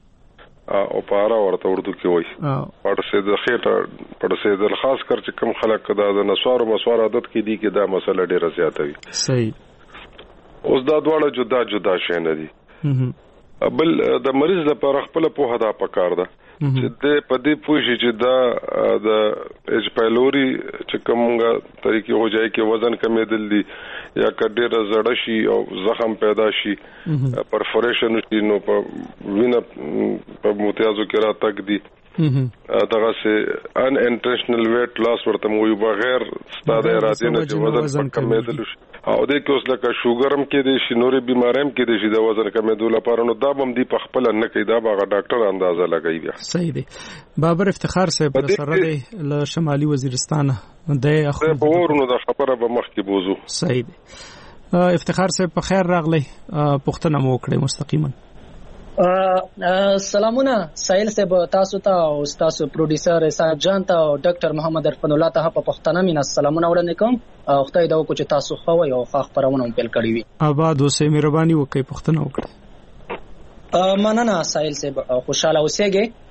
او پارا ورته ورته کې وای پړسه د خېټه پړسه د خاص کر چې کم خلک دا د نسوار او مسوار عادت کې دي کې دا مسله ډیره زیاته وي. صحیح. اوس دا دواړه جدا جدا شي نه دي. بل د مریض لپاره خپل په هدا پکار ده چې د پدې پوښي چې دا د اچ پایلوري چې کومه طریقې هو ځای کې وزن کمیدل دي یا کډېر زړه شي او زخم پیدا شي پرفوریشن شي نو په وینه په متیازو کې را تک دي دغه سه ان انټنشنل ویټ لاس ورته مو بغیر ستاده ارادې نه چې وزن کمیدل شي او د کې اوس لکه شوګرم کې دي شي نورې بیماریم کې دي چې د وزن کمیدو لپاره نو دا بم دي په خپل نه کوي دا باغ ډاکټر اندازه لګي بیا. صحیح دی. بابر افتخار صاحب سره دی له شمالي وزیرستان د اخو په ورونو د خبره به مخ کې بوزو. صحیح دی. افتخار صاحب په خیر راغلی پښتنه مو کړې مستقیما. سلامونه سایل صاحب تاسو ته او تاسو پروډوسر اسحاق جان ته او ډاکټر محمد عرفان الله ته په پښتنه مینا سلامونه وړاندې کوم. خدای دا وکړي چې تاسو خو یو ښه خبرونه پیل کړی وي. آباد اوسې مهرباني وکړئ پښتنه وکړئ. مننه سایل صاحب خوشاله اوسئ.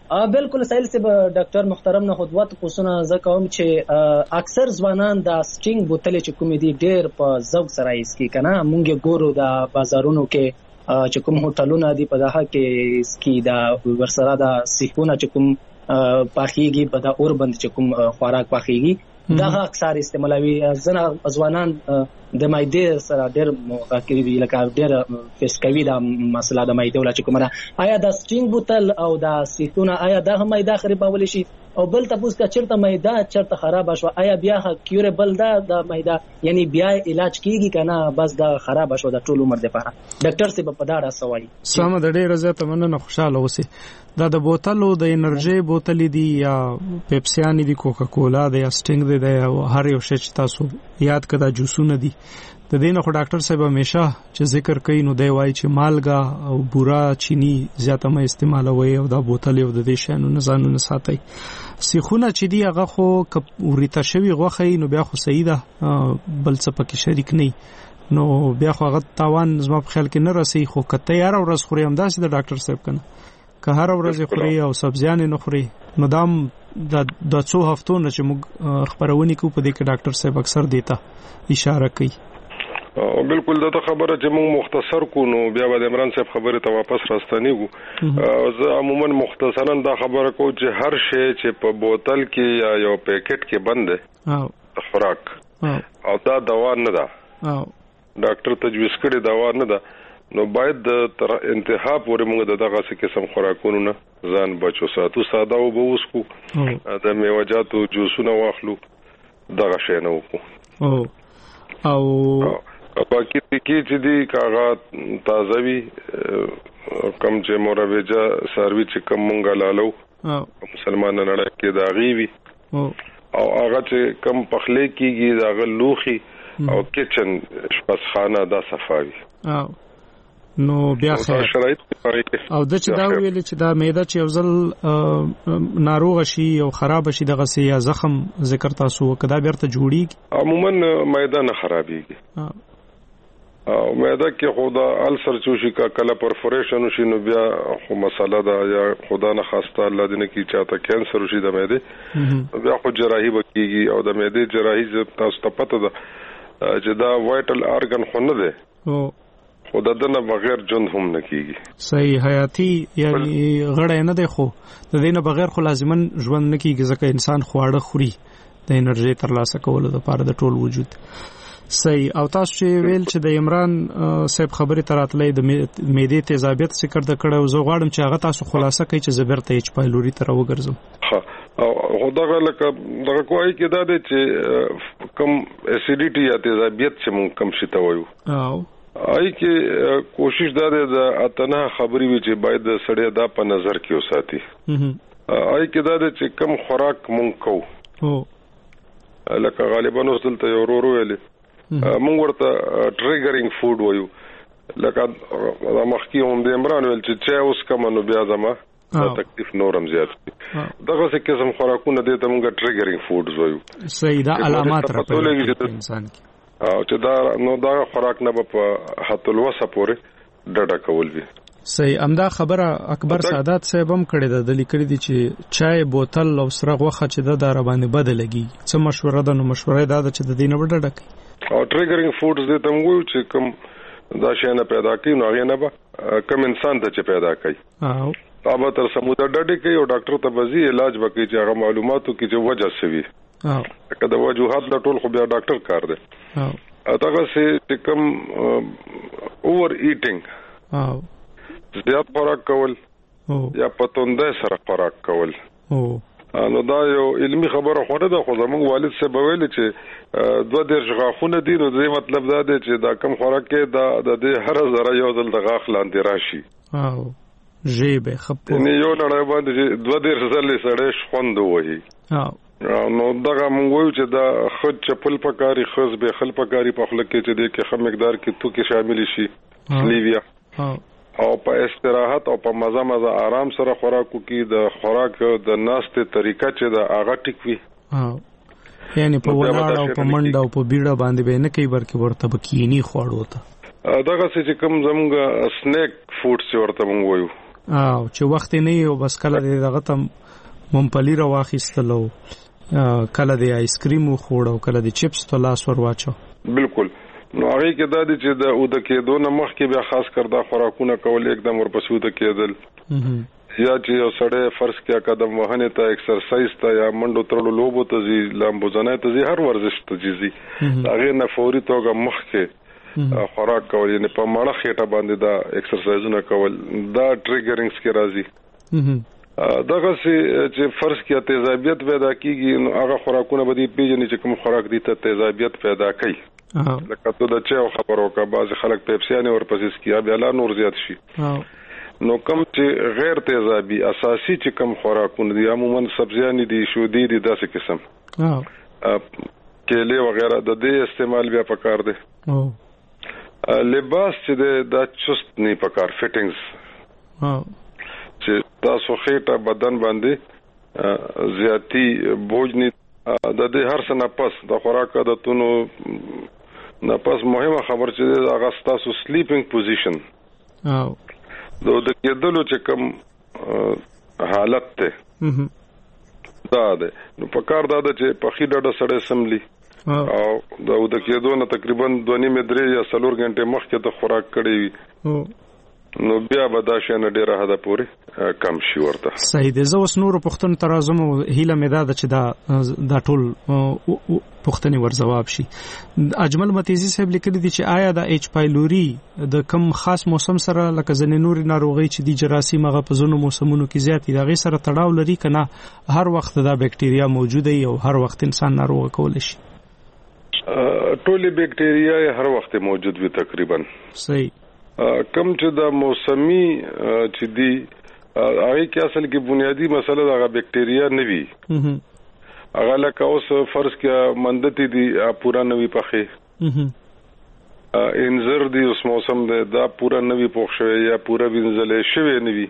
بالکل سایل سے ډاکټر محترم نه خدوات پوښتنه زکوم چې اکثر ځوانان د سټینګ بوتل چې کوم دي ډېر په ذوق سره یې سکي کنه مونږ ګورو د بازارونو کې چې کوم هوټلونه دي په دغه کې سکي دا ورسره د سیخونه چې کوم پاخیږي په د اور بند چې کوم خوراک پاخیږي دغه اکثر استعمالوي ځنه ځوانان د مایده سره ډېر موقعي لکه ډېر فیس کوي دا مسله د مایده ولا چې کومه آیا د سټینګ بوتل او د سیخونه آیا د مایده خرابول شي او بل تاسو کا چرته مایده چرته خراب شو آیا بیا کیوربل ده د مایده یعنی بیا علاج کیږي کنه بس د خراب شو د ټول عمر لپاره ډاکټر سی په پداړه سوالي سلام د ډېر زیاته مننه خوشاله اوسئ دا د بوتلو د انرژي بوتل دي یا پیپسیان دي کوکا کولا دي یا سټینګ دي او هر یو شی چې تاسو یاد کړه جوسونه دي د دینه خو ډاکټر صاحب همیشه چې ذکر کوي نو دی وایي چې مالګه او بورا چینی زیاته مې استعمالوي او دا بوتل او د دې شانو نه ځانونه ساتي سیخونه چې دی هغه خو ورته شوی غوخه نو بیا خو صحیح ده بل څه پکې شریک نه نو بیا خو هغه تاوان زما په خیال کې نه رسي خو کته یار ورځ خوري هم داسې د ډاکټر صاحب کنه که هر ورځ خوري او سبزیان نه خوري نو دام د د څو هفتو نه چې موږ خبرونه کوو په دې کې ډاکټر صاحب اکثر دیتا اشاره کوي او بالکل دا خبره چې موږ مختصر کو نو بیا به عمران صاحب خبره ته واپس راستنیږو زه عموما مختصرا دا خبره کو چې هر شی چې په بوتل کې یا یو پیکټ کې بند دی خوراک او دا دوا نه ده ډاکټر تجویز کړي دوا نه ده نو باید تر انتها پورې موږ دغه څه قسم خوراکونو نه ځان بچو ساتو ساده او به وسکو د میوجاتو جوسونه واخلو دغه شی نه وکړو او باقي کې چې دی کاغه تازه وی کم چې مروجه سروي چې کم مونږه لالو مسلمان نه لړ کې داغي وی او هغه چې کم پخلې کېږي داغه لوخي او کچن شپسخانه دا صفاوي نو بیا خیر او د چې دا ویل چې دا معده چې یو ځل ناروغ شي او خراب شي دغه سي یا زخم ذکر تاسو کدا بیرته جوړیږي عموما معده نه خرابيږي او معده کې خدا السر چوشي کا کله پرفوریشن شي نو بیا خو مساله دا یا خدا نه خواسته الله دې نه کی چاته کینسر شي د معده بیا خو جراحي وکيږي او د معده جراحي تاسو ته پته ده چې دا وایټل ارګن خو نه ده خو د دنه بغیر ژوند هم نه کیږي صحیح حیاتي یعنی غړې نه دی خو د دې نه بغیر خو لازمن ژوند نه کیږي ځکه انسان خواړه خوري د انرژي ترلاسه کولو لپاره د ټول وجود صحیح او تاسو چې ویل چې د عمران صاحب خبرې تراتلې د معدې تیزابیت ذکر د کړو زه غواړم چې هغه تاسو خلاصه کړئ چې زبرته ایچ پایلوري تر وګرځم ها او دغه لکه دغه کوی کې دا دی چې کم اسیډیټي یا تیزابیت چې مونږ کم شي ته وایو او آی کې کوشش دا دی د اتنه خبرې وی چې باید سړی دا په نظر کې وساتي آی کې دا دی چې کم خوراک مونږ کوو او لکه غالبا اوس دلته یو ورو ویلي مونږ ورته ټریګرینګ فود وایو لکه دا مخکې هم د عمران ویل چې چا اوس کوم نو بیا زما تکلیف نورم زیات دغه څه قسم خوراکونه دي ته مونږ ټریګرینګ فود وایو صحیح دا علامات راپېږي انسان کې او چې دا نو دا خوراک نه په حتل وسه پورې ډډه کول وي صحیح امدا خبره اکبر سعادت صاحب هم کړی د لیکلي دي چې چای بوتل او سره غوخه چې د دار باندې بدلږي څه مشوره ده نو مشوره ده چې د دینه ډډه کوي او ټریګرینګ فودز دې تم وایو چې کوم دا شی نه پیدا کوي نو هغه نه به کوم انسان ته چې پیدا کوي او تابه تر سموده ډډه کوي او ډاکټر ته بزي علاج وکړي چې هغه معلوماتو کې چې وجه سوي او کله وجوهات د ټول خو بیا ډاکټر کار دی او دغه چې کوم اوور ایټینګ او زیات خوراک کول یا پتونده سره خوراک کول او نو دا یو علمي خبره خو نه ده خو زموږ والد صاحب ویل چې دوه درش غاښونه دي نو دې مطلب دا دی چې دا کم خوراک کې دا د دې هر ذره یو ځل د غاښ لاندې راشي او جيبه خپل نه یو لړۍ باندې دوه درش ځلې سړې شخوند وهي او نو دغه مونږ وایو چې دا خود چپل پکاري خز به خل پکاري په خلک کې چې د کې خم مقدار کې تو کې شامل شي سلیویا او په استراحت او په مزه مزه آرام سره خوراکو کې د خوراک د ناشته طریقه چې د اغه ټیک وي ها یعنی په ولاړ او په منډه او په بیړه باندې به نه کوي بلکې ورته بکینی خوړو ته دغه چې کوم زموږ سنیک فودز ورته مونږ وایو او چې وخت نه یو بس کله دغه ته ممپلی را واخیستلو کله د آیسکریم خوړو کله د چپس ته لاس ور واچو. بالکل. نو هغه کې دا دي چې د او د کېدو نه مخکې بیا خاص کر دا خوراکونه کول एकदम ورپسې د کېدل یا چې یو سړی فرض کیا قدم وهنه ته ایکسرسایز ته یا منډو ترلو لوبو ته زی لامبو ځنه ته زی هر ورزش ته جزي هغه نه فوري توګه مخکې خوراک کول یعنی په مړه خېټه باندې دا ایکسرسایزونه کول دا ټریګرینګز کې راځي. دغه چې فرض کیا تیزابیت پیدا کیږي نو هغه خوراکونه به دې پیژنې چې کوم خوراک دي ته تیزابیت پیدا کوي. لکه ته د چا خبرو کا بعض خلک پیپسیانه ورپسې کیا بیا لا نور زیات شي. نو کوم چې غیر تیزابي اساسي چې کوم خوراکونه دي عموما سبزیان دي شودي دي داسې قسم کېله وغیرہ د دې استعمال بیا پکار دي. لباس چې دا چست نه پکار فټینګز چې تاسو خېټه بدن باندې زیاتی بوج نه د دې هر څه نه پس د خوراک عادتونو نه پس مهمه خبر چې هغه تاسو سلیپینګ پوزیشن او د د کېدلو چې کوم حالت ته دا ده نو پکار دا ده چې په خې ډډه سړې سملی او دا د کېدو نه تقریبا دوه نیمه درې یا څلور غنټه مخکې ته خوراک کړی وي نو بیا به دا شی نه ډیره حدا پورې کم شي ورته. صحیح دی. زه اوس نور پښتون ترازم هیله مې دا چې دا دا ټول پښتني ورځواب شي. اجمل متیزی صاحب لیکلي دي چې آیا د ایچ پایلوري د کم خاص موسم سره لکه ځنې نوري ناروغي چې د جراثیم هغه په زونو موسمونو کې زیات دي هغه سره تړاو لري کنه هر وخت دا بکټریا موجوده وي او هر وخت انسان ناروغ کول شي؟ ټولې بکټریا هر وخت موجود وي تقریبا. صحیح. کم چې د موسمي چې دی هغه کې اصل کې بنیادی مسله د بکټریا نه وي هغه لکه اوس فرض کې مندتي دي پورا نوي پخې انځر دی اوس موسم دی دا پورا نوي پوښ شوی یا پورا وینځلې شوی نوي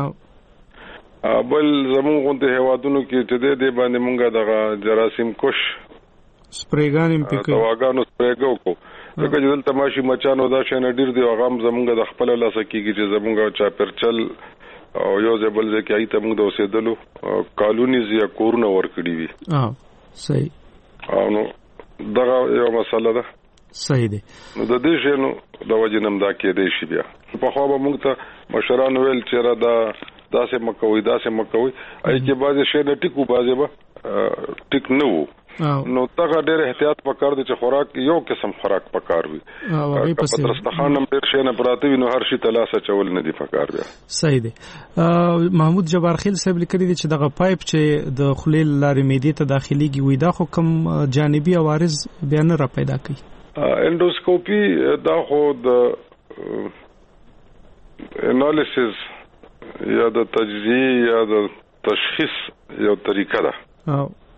بل زموږ غونډه هوادونو کې چې د باندې مونږه د جراثیم کوش سپریګان هم پکې دواګانو سپریګو کو دغه جدل تماشي مچانو دا شنه ډیر دی هغه زمونږ د خپل لاس کېږي چې زمونږ چا پرچل او یو ځبل ځکه ایته موږ د اوسېدلو کالونیز یا کورونه ورکړي وي. اه صحیح. او نو دغه یو مسله ده. صحیح دی. نو د دې شنو د وجنم دا کې دی شي بیا په خو به موږ ته مشران ویل چې را دا داسې مکوې داسې مکوې اې کې بعضې شی نه ټیکو بعضې به ټیک نه وو نو دغه ډېر احتیاط پکار دی چې خوراک یو قسم خوراک پکار وي که په دسترخوان هم ډېر شی نه پراته وي نو هر شي ته لاس اچول نه دي پکار بیا. صحیح دی. محمود جبار خیل صاحب لیکلي دي چې دغه پایپ چې د خولې لارې معدې ته داخليږي وي دا خو کوم جانبي عوارض بیا نه را پیدا کوي؟ انډوسکوپي دا خو د انالیسز یا د تجزیه یا د تشخیص یو طریقه ده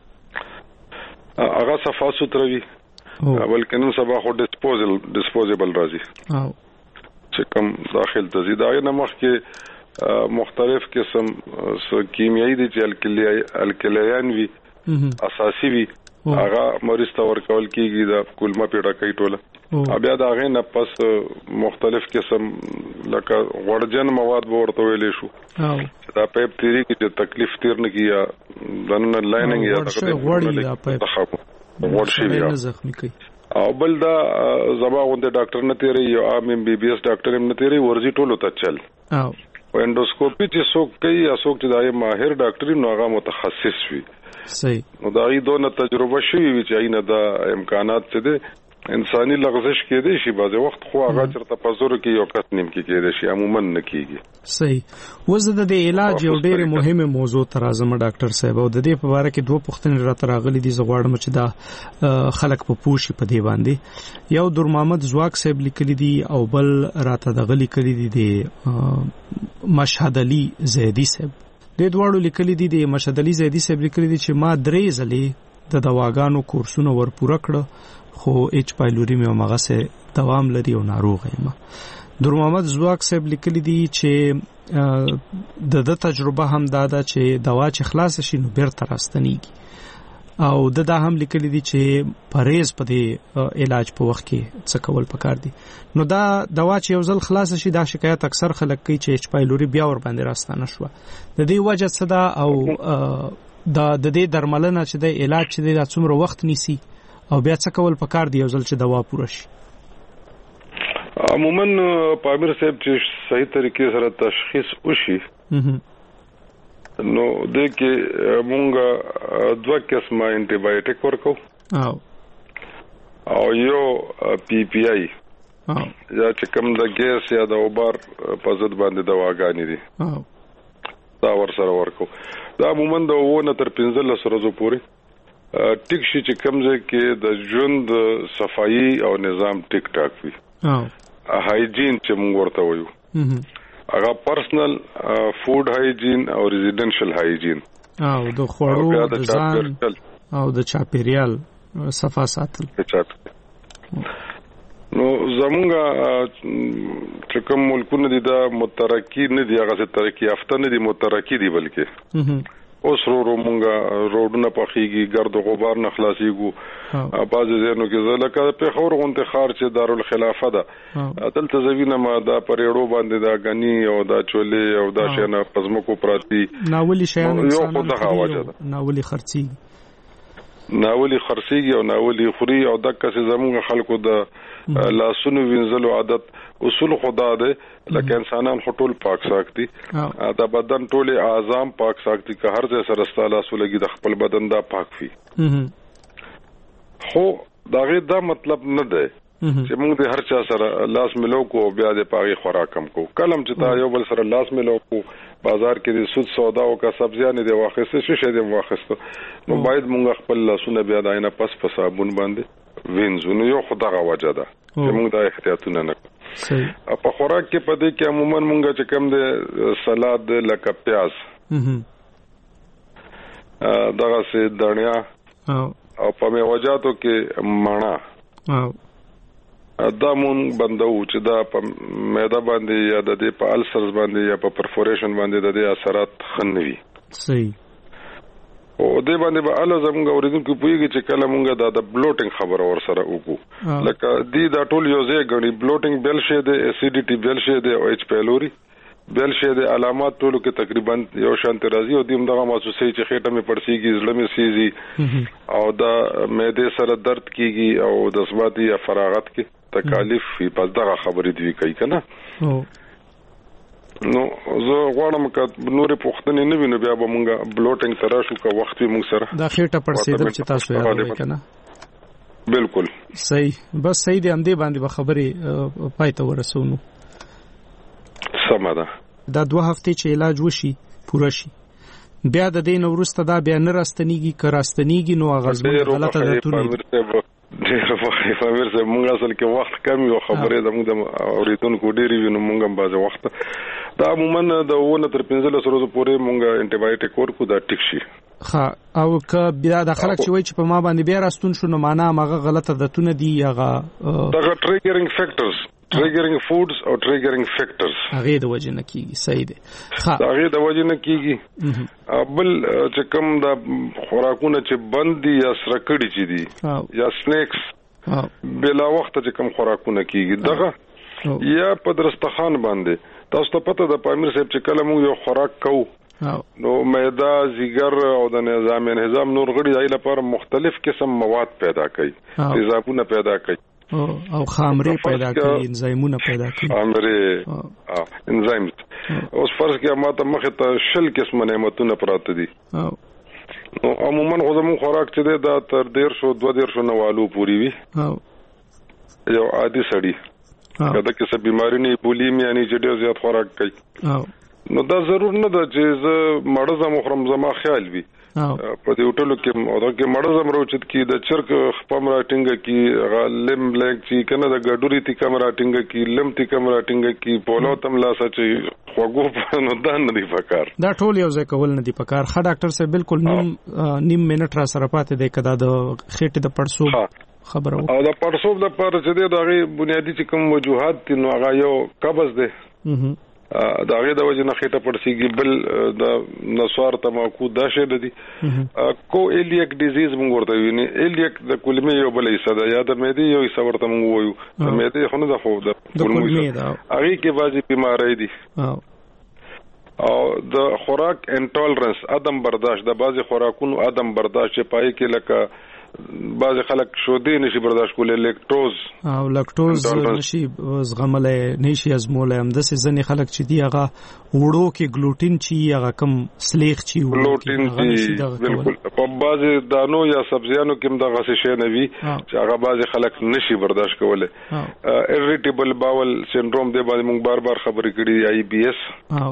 هغه صفا سوتروي بلکې نن سبا خو ډیسپوزل ډیسپوزیبل راځي چې کوم داخل تزيد هغه نه مخکې مختلف قسم کیمیاوي دي چې الکلیان وي اساسي وي هغه مریض ته ورکول کیږي د کولمه پیډه کوي ټوله بیا دا غي نه پس مختلف قسم لکه غوړجن مواد ورته ویلې شو دا پایپ تیری کې تکلیف تیر نه کییا دنه لایننګ یا دغه غوړی دا پایپ ورشي بیا زخمی کوي او بل دا زما غونډه ډاکټر نه تیری یو عام ام بي بي اس ډاکټر هم نه تیری ورزي ټولو ته چل او انډوسکوپي چې څوک کوي یا څوک چې دای ماهر ډاکټر نو هغه متخصص وي. صحیح. نو دا ای دونه تجربه شوی وي چې اینه دا امکانات څه دي انساني لغزش کې دي شي بعض وخت خو هغه چرته پزور کې یو کس نیم کې کې دي شي عموما نه کیږي. صحیح. وزه د علاج یو ډېر مهمه موضوع تر اعظم ډاکټر صاحب او د دې په اړه کې دوه پوښتنې راته راغلي دي زغواړم چې دا خلک په پوښي په دی باندې یو در محمد زواک صاحب لیکلي دي او بل راته د غلي کړي دي د مشهد علي زیدی صاحب د دوړو لیکلي دي د مشهد علي زیدی صاحب لیکلي دي چې ما درې ځلې د دواګانو کورسونه ور پوره کړ خو ایچ پایلوري مې مغه سه دوام لري او ناروغ یم. در محمد زواک صاحب لیکلي دي چې د د تجربه هم دا ده چې دوا چې خلاص شي نو بیرته راستنیږي او د دا هم لیکلي دي چې پرهیز په دې علاج په وخت کې څه کول پکار دي. نو دا دوا چې یو ځل خلاص شي دا شکایت اکثر خلک کوي چې ایچ پایلوري بیا ور باندې راستانه شو. د دې وجه څه ده او دا د دې درملنه چې د علاج چې د څومره وخت نیسي او بیا څه کول پکار دي یو ځل چې دوا پوره شي؟ عموما پامیر صاحب چې صحیح طریقې سره تشخیص وشي نو د کې مونږه دوه قسمه انټي بایوټیک ورکو او او یو پی پی آی او یا چې کوم د ګیس یا د اوبر په ضد باندې دواګانې دي او دا ور سره ورکو. دا عموما د ونه تر پنځلس ورځې پورې ټیک شي چې کوم ځای کې د ژوند صفایي او نظام ټیک ټاک وي او هایجین چې موږ ورته وایو هغه پرسنل فود هایجین او ریزیډنشل هایجین او د خوړو د ځان او د چاپیریال صفا ساتل. نو زمونږه چې کوم ملکونه دي دا مترقی نه دي، هغه څه ترقی یافته نه دي، مترقی دي بلکې اوس ورو مونږه روډونه پخېږي، ګرد او غبار نه خلاصيږو. بعضې ځایونو کې زه لکه پېښور غونډې ښار چې دارالخلافه ده دلته زوینه ما دا پرېړو باندې دا غني او دا چولې او دا شیانه په ځمکو پراته ناولي شیان ناولي خرڅېږي ناولي خرڅېږي او ناولي خوري او دغه څه زموږ خلکو د لاسونو وینځلو عادت اصول خدا ده لکه انسانان ټول پاک ساکتي دا بدن ټول اعضام پاک ساکتي که هر ځای سره ستاله سولګي د خپل بدن دا پاک وي. خو داغه دا مطلب نه ده چې موږ د هر چا سره لاس ملو کو بیا د پاغي خوراکم کو. کلم چې تا یو بل سره لاس ملو کو بازار کې د سود سودا او کا سبزیانه دی واخصه شې شه دی واخصه نو باید موږ خپل لاسونه بیا داینه پس په صابون باندې وینځو. نو یو خدغه وجه ده چې موږ د احتیاطونه نه صحیح په خوراک کې پدې کې عموما موږ چې کوم د سلاد لکه پیاز دغه سه دنیا او په میوجاتو کې مڼه دا مونږ بندو چې دا په معده باندې یا د دې په السرز باندې یا په پرفوریشن باندې د دې اثرات خنوي. صحیح. او دې باندې به الله زموږ اوریدونکو پوهیږي چې کله مونږ دا د بلوټینګ خبره ور سره وکړو لکه دې دا ټول یو ځای غني بلوټینګ بل شي د اسیډیټي بل شي د او ایچ پایلوري بل شي د علامات ټولو کې تقریبا یو شانت راځي او دیم دغه محسوسي چې خېټه مې پړسيږي زړه مې سيزي او دا معده سره درد کیږي او د ثباتي یا فراغت کې تکالیف په پس دغه خبرې دی کوي کنه. نو زه غواړم چې نورې پوښتنې نه وینم بیا به مونږه بلوټینګ تر شو کا وخت مونږ سره دا خېټه پړسېدل چې تاسو یاد وکړئ کنه. بالکل صحیح. بس صحیح دی اندې باندې به خبرې پای ته ورسونو. سمه ده. دا دوه هفتې چې علاج وشي پوره شي بیا د دې نو وروسته دا بیا نه راستنیږي که راستنیږي نو هغه زموږ غلطه عادتونه ډېر وخت فامیر سره مونږ اصل کې وخت کم یو خبرې د موږ د اوریدونکو ډېری وینو مونږ هم بعض وخت دا عموما د ونه تر پنځلس ورځې پورې مونږ انټي بایوټیک ورکو دا ټیک شي. ها او که بیا د خلک چې وایي چې په ما باندې بیا راستون شو نو معنا هغه غلطه عادتونه دي هغه دغه ټریګرینګ فیکټرز ټریګرینګ فودز او ټریګرینګ فیکټرز هغه د وجه نه کیږي. صحیح دی. ها هغه د وجه نه کیږي. بل چې کوم د خوراکونه چې بند دي یا سرکړی چې دي یا سنیکس بلا وخت چې کوم خوراکونه کیږي دغه یا په درستخان باندې تاسو ته پته د پامیر صاحب چې کله موږ یو خوراک کوو نو معده زیګر او د نظام نظام نور غړي دای لپاره مختلف قسم مواد پیدا کوي تیزابونه پیدا کوي او خامري پیدا کوي انزایمونه پیدا کوي خامري انزایمز. اوس فرض کې ماته مخه ته شل قسم نعمتونه پراته دي نو عموما خو زموږ خوراک چې دا تر ډیر شو دوه ډیر شو نوالو پوری وي یو عادي سړی کله کې څه بیماری نه بولیمیا نه چې ډیر زیات خوراک کوي نو دا ضرور نه ده چې زه مړه زم خرم زما خیال وي په دې هوټلو کې او دا کې مړه زم روچت کې د چرګ خپم راټینګ کې غلم بلیک چې کنه د ګډوري تی کیمرا ټینګ کې لم تی کیمرا ټینګ کې پولو تم لا سچ خوګو نو دا نه دی پکار دا ټول یو ځای کول نه دی پکار. ښه ډاکټر صاحب بالکل نیم نیم منټ را سره پاتې دی کدا د خېټه د پړسوب خبره او د پړسوب د پر چې د هغه بنیادی چې کوم وجوهات نو هغه یو قبض دی دا غي د وجه نه خېټه پړسیږي بل د نسوار تماکو دا شی د دي کو ایلیک ډیزیز موږ ورته ویني ایلیک د کولمې یو بل حصہ ده یا د معدې یو حصہ ورته موږ وایو د معدې خو نه ده خو د کولمې ده هغه کې بعضی بیماری دي او د خوراک انټولرنس عدم برداشت د بعضی خوراکونو عدم برداشت چې پای کې لکه بعض خلک شودې نشي برداشت کولای لیکټوز او لیکټوز نشي زغملای نشي ازمولای هم د ځنې خلک چې دی هغه وړو کې ګلوټین چی هغه کم سلیخ چی ګلوټین چی بالکل په بعض دانو یا سبزیانو کې دغه څه شی نه وي چې هغه بعض خلک نشي برداشت کولای اریټیبل باول سنډروم دی باندې موږ بار بار خبرې کړې ای بی ایس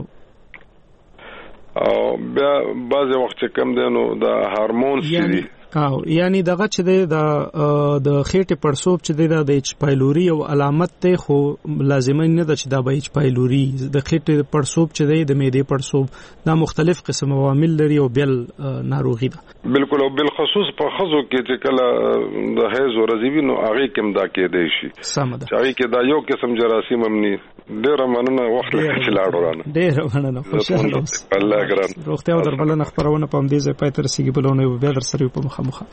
او بیا بعض وخت کم دی نو د هارمونز دي او یعنی دغه چې د د خېټه پړسوب چې د ایچ پایلوري او علامت ته خو لازمي نه ده چې دا به ایچ پایلوري د خېټه پړسوب چې د معدې پړسوب دا مختلف قسم عوامل لري او بل ناروغي ده بالکل او بل خصوص په خزو کې چې کله د هیز او رزيوي نو هغه کوم دا کې دی شي سمه ده هغه کې دا یو قسم جراثیم امني ډېر مننه وخت لکه لاړو رانه ډېر مننه خوشاله الله ګران روغتیا او درملنه خبرونه په دې ځای پای تر سیګي بلونه بیا در سره په مخه مخه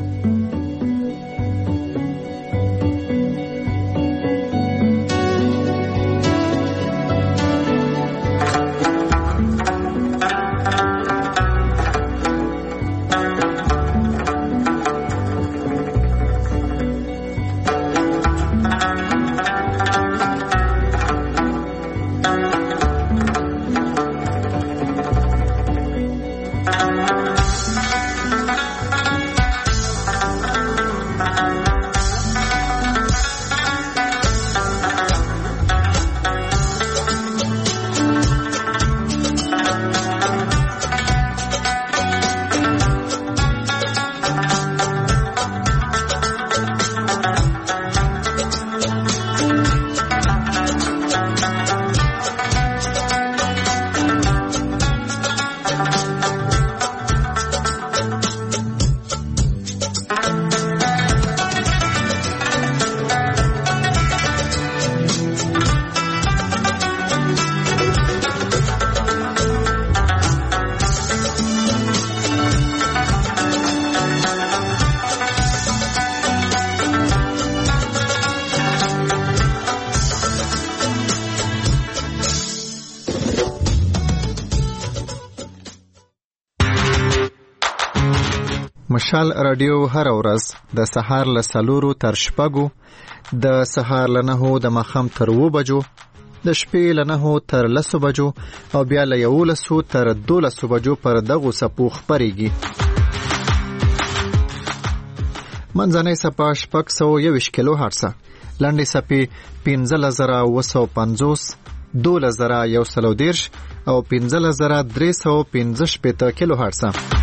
مشال رادیو هر ورځ د سهار له سلورو تر شپږو د سهار له نهو د ماښام تر اوو بجو د شپې له نهو تر لسو بجو او بیا له یولسو تر دولسو بجو پر دغو څپو خپرېږي. منځنۍ څپه شپږ سوه یوویشت کیلو هرڅه، لنډې څپې پنځلس زره اوه سوه پنځوس، دولس زره یو سل او دېرش او پنځلس زره درې سوه پنځه شپېته کیلو هرڅه.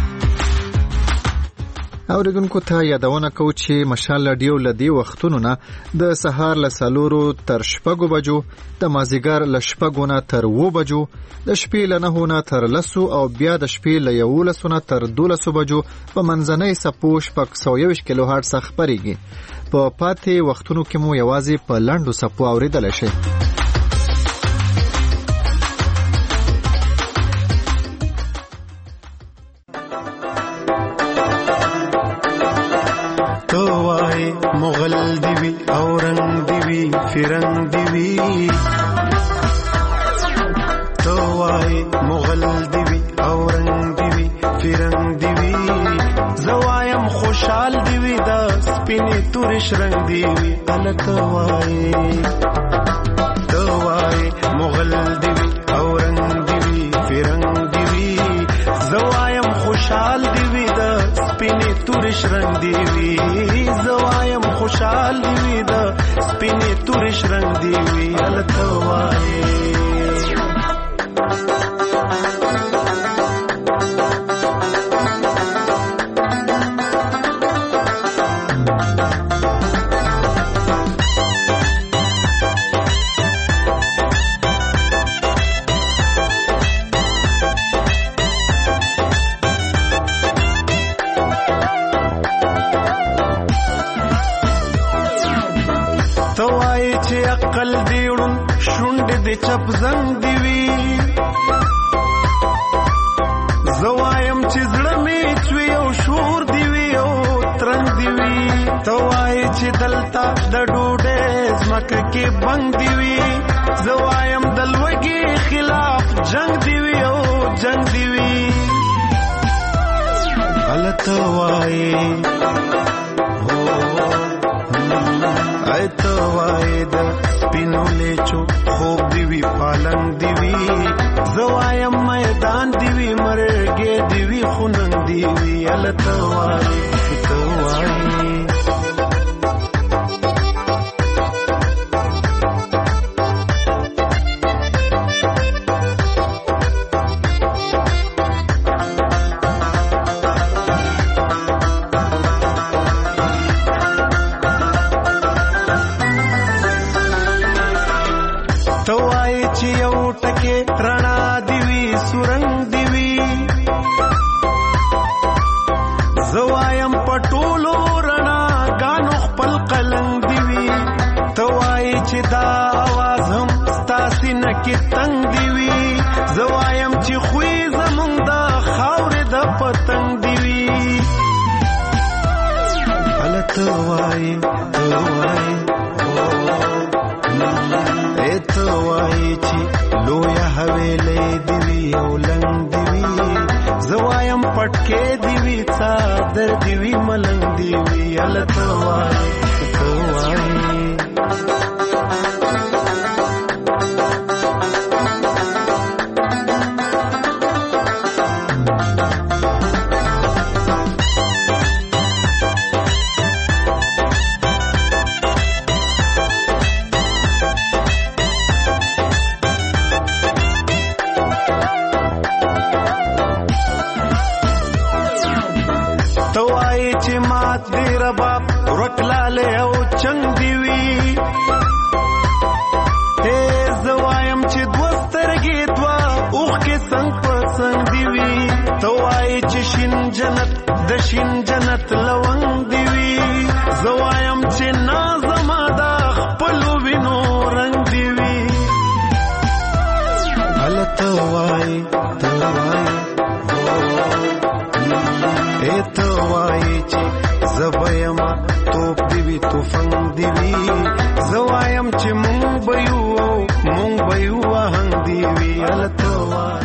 اوریدونکو ته یادونه کوو چې مشال رادیو له دې وختونو نه د سهار له څلورو تر شپږو بجو، د مازدیګر له شپږو نه تر اوو بجو، د شپې له نهو نه تر لسو او بیا د شپې له یولسو نه تر دولسو بجو په منځنۍ څپو شپږ سوه یوویشت کیلو هرڅه خپرېږي. په پاتې وختونو کې مو یوازې په لنډو څپو اورېدلی شئ. مغل دیوی اورنگ دیوی فرنگ دیوی، تو وای مغل دیوی اورنگ دیوی فرنگ دیوی، زوایم خوشحال دیوی دا سپینی تورش رنگ دیوی، الکو وای تو وای مغل دیوی اورنگ دیوی فرنگ دیوی، زوایم خوشحال دیوی دا سپینی تورش رنگ دیوی، زوایم خوشحال دیوی دا سپینی تورش رنگ دیوی، الکو وای دې چپ زنګ دی وی زوایم چې زړه می چوي او شور دی وی او ترنګ دی وی توای چې دلتا د ډوډۍ زمکه کې بنګ دی وی زوایم دلوګي خلاف جنگ دی وی او جنگ دی وی غلط وای هو ایت وای د سپینو لیچو خوب دی وی پالنګ دی وی زوایم میدان دی وی مرګې دی وی خوننګ دی وی غلط وای تو وای رڼا دیوی سورنګ دیوی زوایم پټولو رڼا غانو خپل قلنګ دیوی توای چې دا आवाज هم ستاسي نکي تنگ دیوی زوایم چې خوې زمونږ د خاورې د پتنګ دیوی غلط وای توای او توای چې لویا حویلې دیوی او لنګ دیوی زوایم پټکې دیوی صادر دیوی ملنګ دیوی الته وای توای رکلاله او چنګ دیوی اے زوایم چې دوسترګې دوا اوخ کې څنګه پسند دیوی توای چې شین جنت د شین جنت لونګ دیوی زوایم چې نازما دا خپل وینو رنگ دیوی غلط وای توای اے توای چې زبایما توپ دیوی توفنگ دیوی زوایم چې مونږ بيو مونږ بيو هنګ دیوی الته وای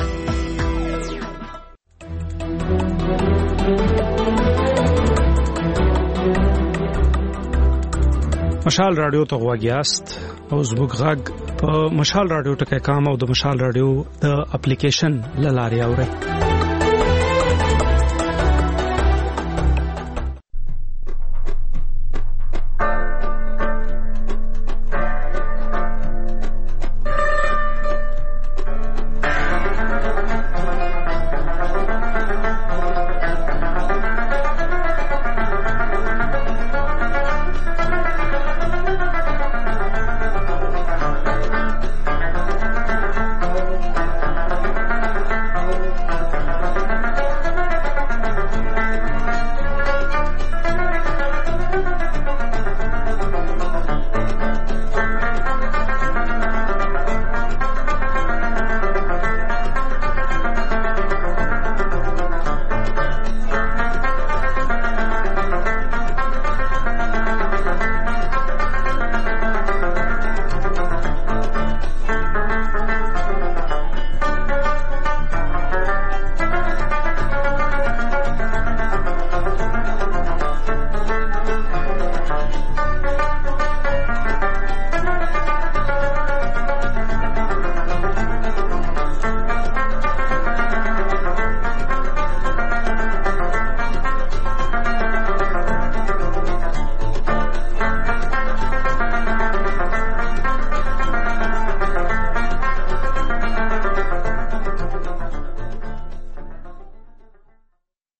مشال رادیو ته غواګیاست او زموږ غږ په مشال رادیو ټکای کام او د مشال رادیو د اپلیکیشن لاره اوري